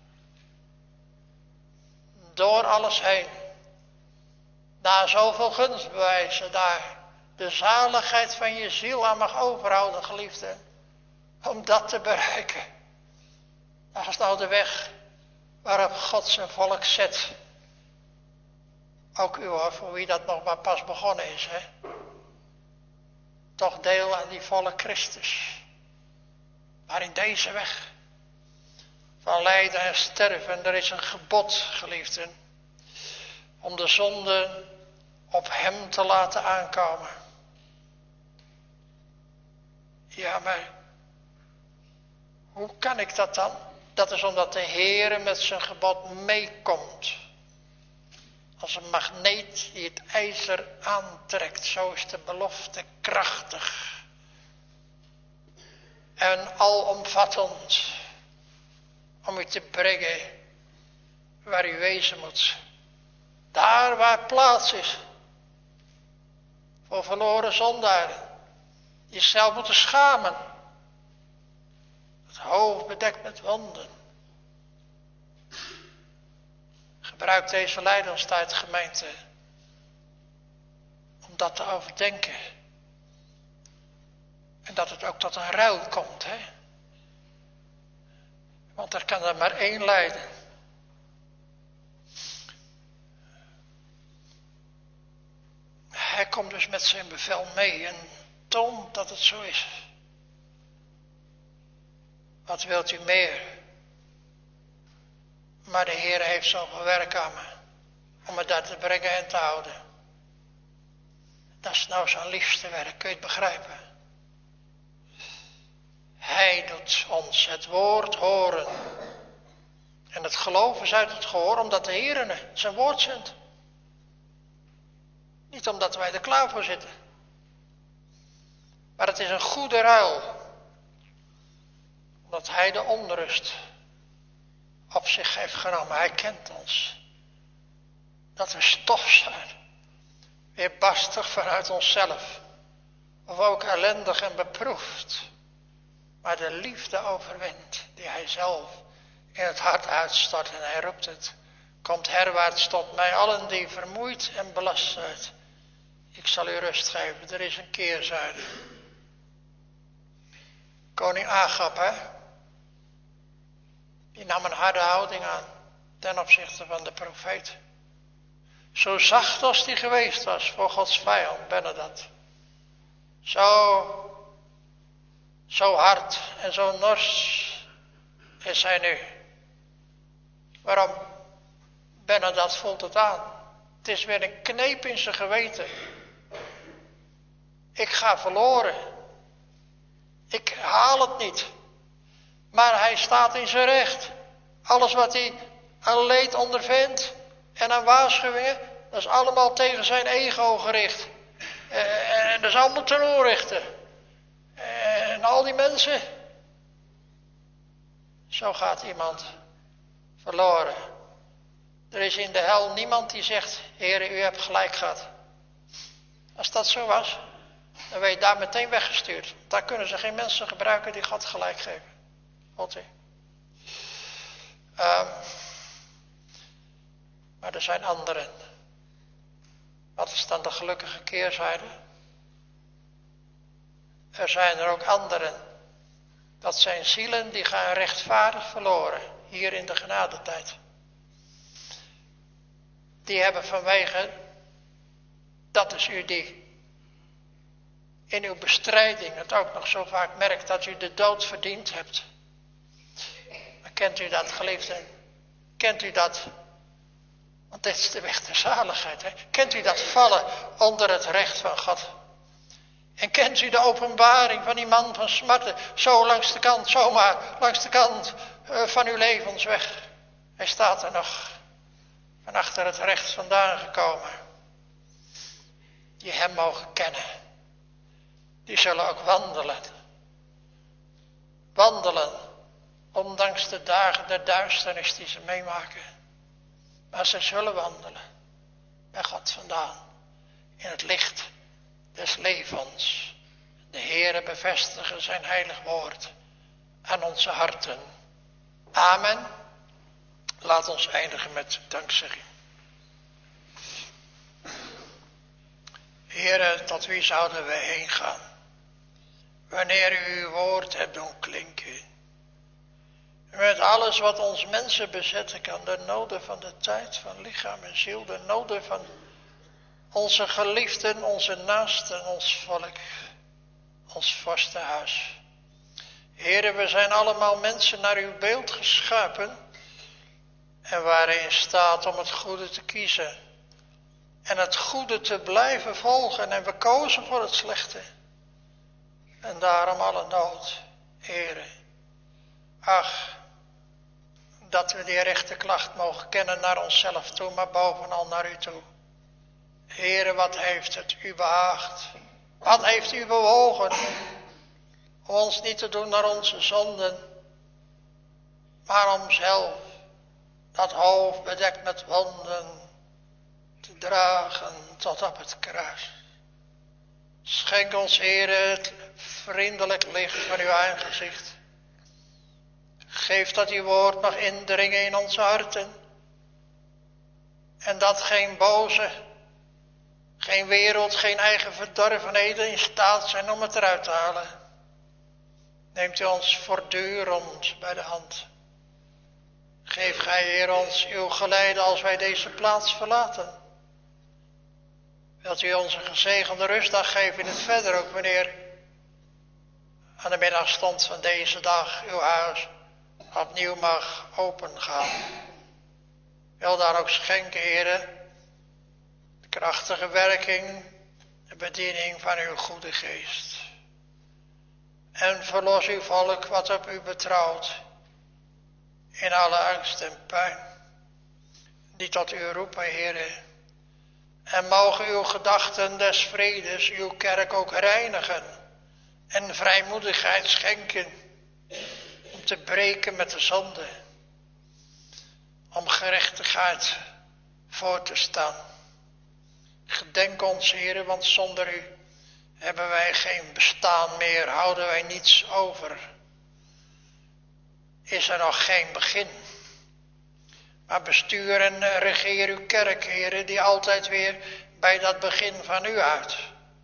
door alles heen, na zoveel gunstbewijzen daar, de zaligheid van je ziel aan mag overhouden, geliefde. Om dat te bereiken. Dat is nou de weg waarop God zijn volk zet. Ook u hoor, voor wie dat nog maar pas begonnen is. Hè? Toch deel aan die volle Christus. Maar in deze weg van lijden en sterven, er is een gebod, geliefden. Om de zonde op hem te laten aankomen. Ja, maar hoe kan ik dat dan? Dat is omdat de Heere met zijn gebod meekomt. Als een magneet die het ijzer aantrekt. Zo is de belofte krachtig. En alomvattend. Om u te brengen waar u wezen moet. Daar waar plaats is. Voor verloren zondaren. Die zelf moeten schamen. Het hoofd bedekt met wonden. Gebruik deze lijdenstijd, gemeente, om dat te overdenken. En dat het ook tot een ruil komt, hè. Want er kan er maar één lijden. Hij komt dus met zijn bevel mee en toont dat het zo is. Wat wilt u meer? Maar de Heer heeft zoveel werk aan me. Om me daar te brengen en te houden. Dat is nou zijn liefste werk. Kun je het begrijpen? Hij doet ons het woord horen. En het geloof is uit het gehoor. Omdat de Heer zijn woord zendt. Niet omdat wij er klaar voor zitten. Maar het is een goede ruil. Omdat hij de onrust op zich heeft genomen. Hij kent ons. Dat we stof zijn. Weerbarstig vanuit onszelf. Of ook ellendig en beproefd. Maar de liefde overwint. Die hij zelf in het hart uitstort. En hij roept het. Komt herwaarts tot mij allen die vermoeid en belast zijn. Ik zal u rust geven. Er is een keerzijde. Koning Agab, hè. Die nam een harde houding aan ten opzichte van de profeet. Zo zacht als die geweest was voor Gods vijand, Benadad. Zo, zo hard en zo nors is hij nu. Waarom? Benadad voelt het aan. Het is weer een kneep in zijn geweten. Ik ga verloren. Ik haal het niet. Maar hij staat in zijn recht. Alles wat hij aan leed ondervindt en aan waarschuwingen, dat is allemaal tegen zijn ego gericht. En dat is allemaal ten onrechte. En al die mensen. Zo gaat iemand verloren. Er is in de hel niemand die zegt, Heere, u hebt gelijk gehad. Als dat zo was, dan werd je daar meteen weggestuurd. Daar kunnen ze geen mensen gebruiken die God gelijk geven. God, um, maar er zijn anderen. Wat is dan de gelukkige keerzijde? Er zijn er ook anderen. Dat zijn zielen die gaan rechtvaardig verloren. Hier in de genadetijd. Die hebben vanwege, dat is u die in uw bestrijding het ook nog zo vaak merkt dat u de dood verdiend hebt. Maar kent u dat, geliefden? Kent u dat? Want dit is de weg der zaligheid. Hè? Kent u dat vallen onder het recht van God? En kent u de openbaring van die man van smarten, zo langs de kant, zomaar langs de kant uh, van uw levensweg? Hij staat er nog, van achter het recht vandaan gekomen. Die hem mogen kennen. Die zullen ook wandelen. Wandelen, ondanks de dagen der duisternis die ze meemaken. Maar ze zullen wandelen. bij God vandaan. In het licht des levens. De Heere bevestigen zijn heilig woord aan onze harten. Amen. Laat ons eindigen met dankzegging. Heere, tot wie zouden wij heen gaan? Wanneer u uw woord hebt doen klinken. Met alles wat ons mensen bezetten kan. De noden van de tijd, van lichaam en ziel. De noden van onze geliefden, onze naasten, ons volk. Ons vorstenhuis. Heere, we zijn allemaal mensen naar uw beeld geschapen. En waren in staat om het goede te kiezen. En het goede te blijven volgen. En we kozen voor het slechte. En daarom alle nood, Heere. Ach, dat we die rechte klacht mogen kennen naar onszelf toe, maar bovenal naar u toe. Heere, wat heeft het u behaagd? Wat heeft u bewogen? Om ons niet te doen naar onze zonden, maar om zelf dat hoofd bedekt met wonden te dragen tot op het kruis. Schenk ons, Heere, het vriendelijk licht van uw aangezicht. Geef dat uw woord mag indringen in onze harten. En dat geen boze, geen wereld, geen eigen verdorvenheden in staat zijn om het eruit te halen. Neemt u ons voortdurend bij de hand. Geef gij, Heer, ons uw geleide als wij deze plaats verlaten. Wilt u ons een gezegende rustdag geven in het verder, ook wanneer aan de middagstond van deze dag uw huis opnieuw mag opengaan. Wil daar ook schenken, Heere, de krachtige werking, de bediening van uw goede geest. En verlos uw volk wat op u betrouwt, in alle angst en pijn, die tot u roepen, Heere. En mogen uw gedachten des vredes uw kerk ook reinigen en vrijmoedigheid schenken om te breken met de zonde, om gerechtigheid voor te staan. Gedenk ons, Heere, want zonder u hebben wij geen bestaan meer, houden wij niets over. Is er nog geen begin. Maar bestuur en regeer uw kerk, Heere, die altijd weer bij dat begin van u uit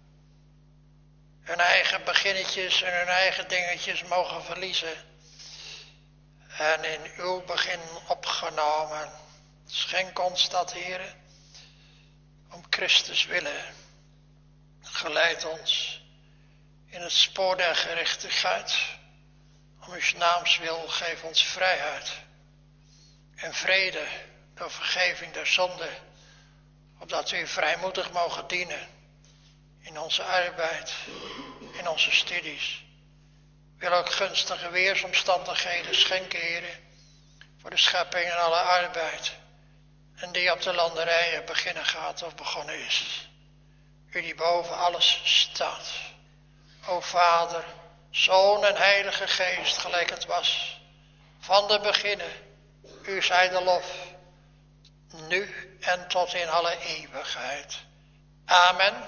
hun eigen beginnetjes en hun eigen dingetjes mogen verliezen. En in uw begin opgenomen. Schenk ons dat, Heere, om Christus willen. Geleid ons in het spoor der gerechtigheid. Om uw naams wil, geef ons vrijheid en vrede door vergeving der zonde, opdat we u vrijmoedig mogen dienen in onze arbeid, in onze studies. Wil ook gunstige weersomstandigheden schenken, Heere, voor de schepping en alle arbeid, en die op de landerijen beginnen gaat of begonnen is. U die boven alles staat, o Vader, Zoon en Heilige Geest, gelijk het was, van de beginnen. U zij de lof, nu en tot in alle eeuwigheid. Amen.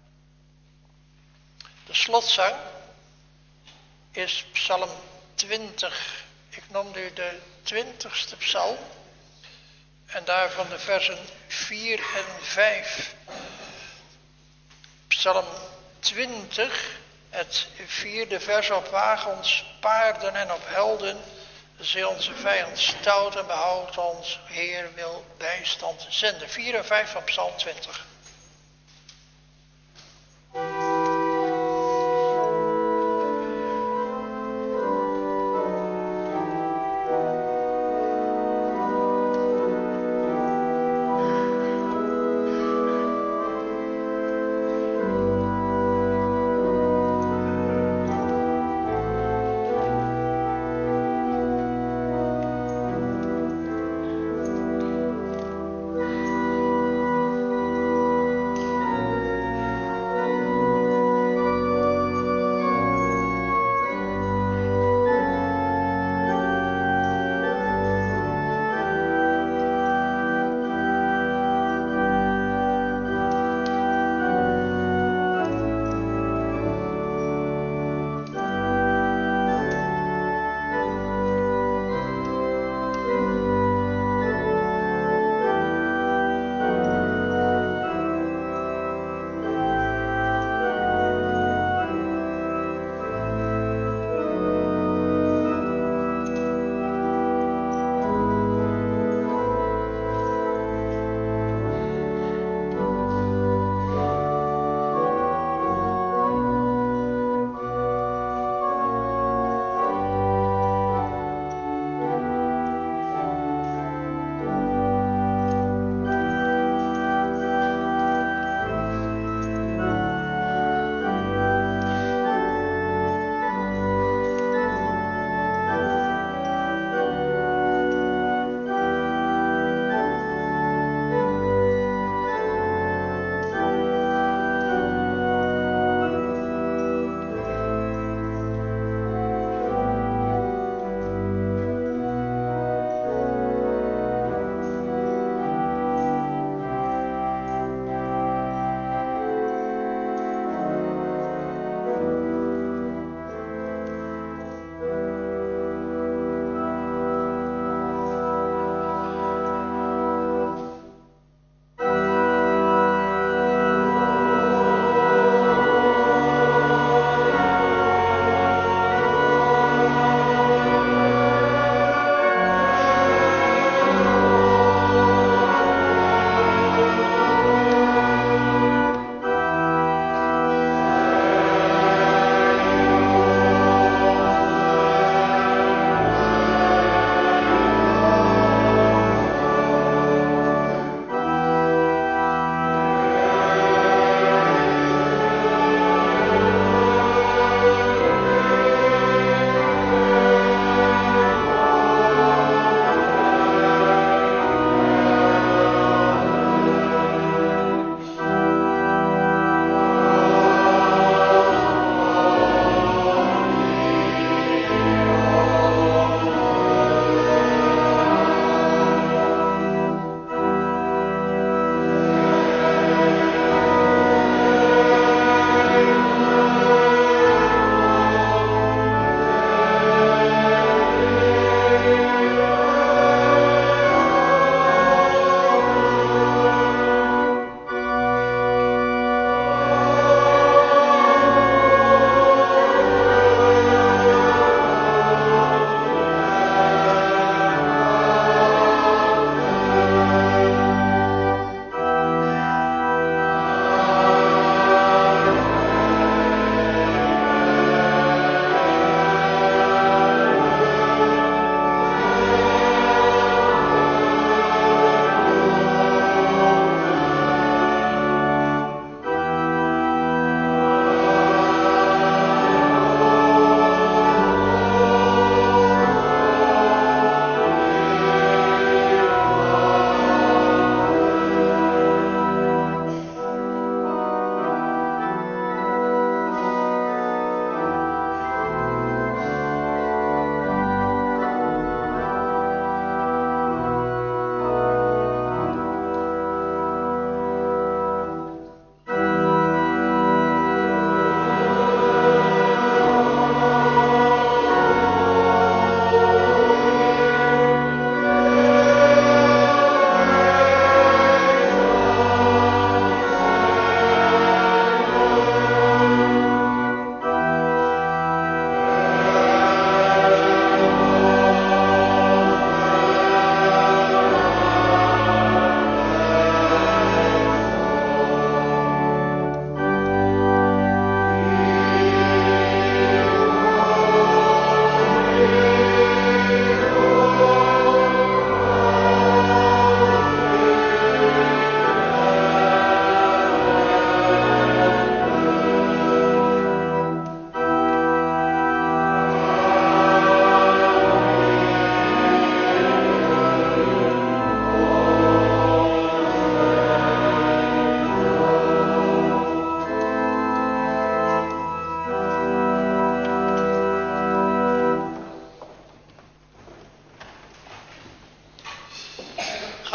De slotzang is Psalm twintig. Ik noemde u de twintigste psalm. En daarvan de versen vier en vijf. Psalm twintig, het vierde vers: op wagens, paarden en op helden zal onze vijand stout en behoudt ons, Heer wil bijstand zenden. vier en vijf van Psalm twintig.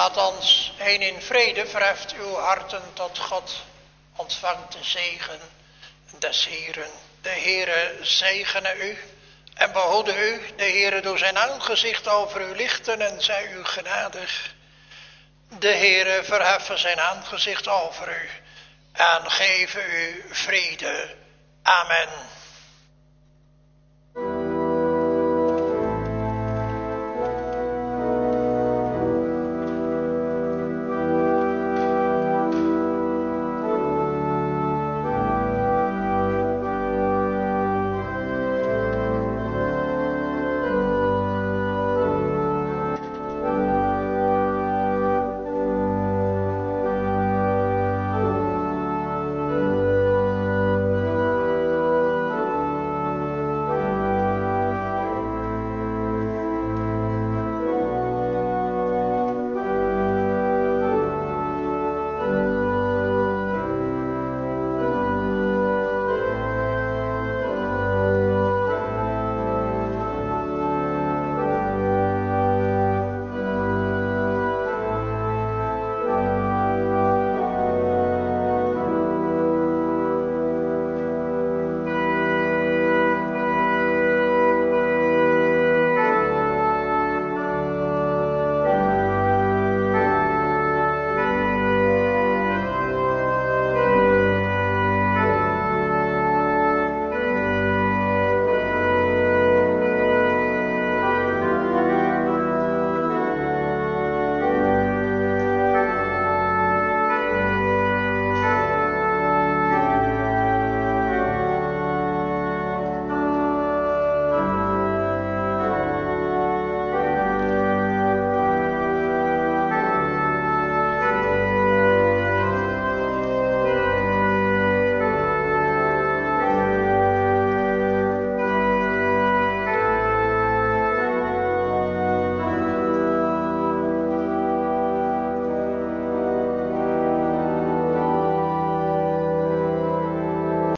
Gaat ons heen in vrede, verheft uw harten tot God. Ontvangt de zegen des Heeren. De Heere zegene u en behoede u. De Heere door zijn aangezicht over u lichten en zij u genadig. De Heere verheffen zijn aangezicht over u en geven u vrede. Amen.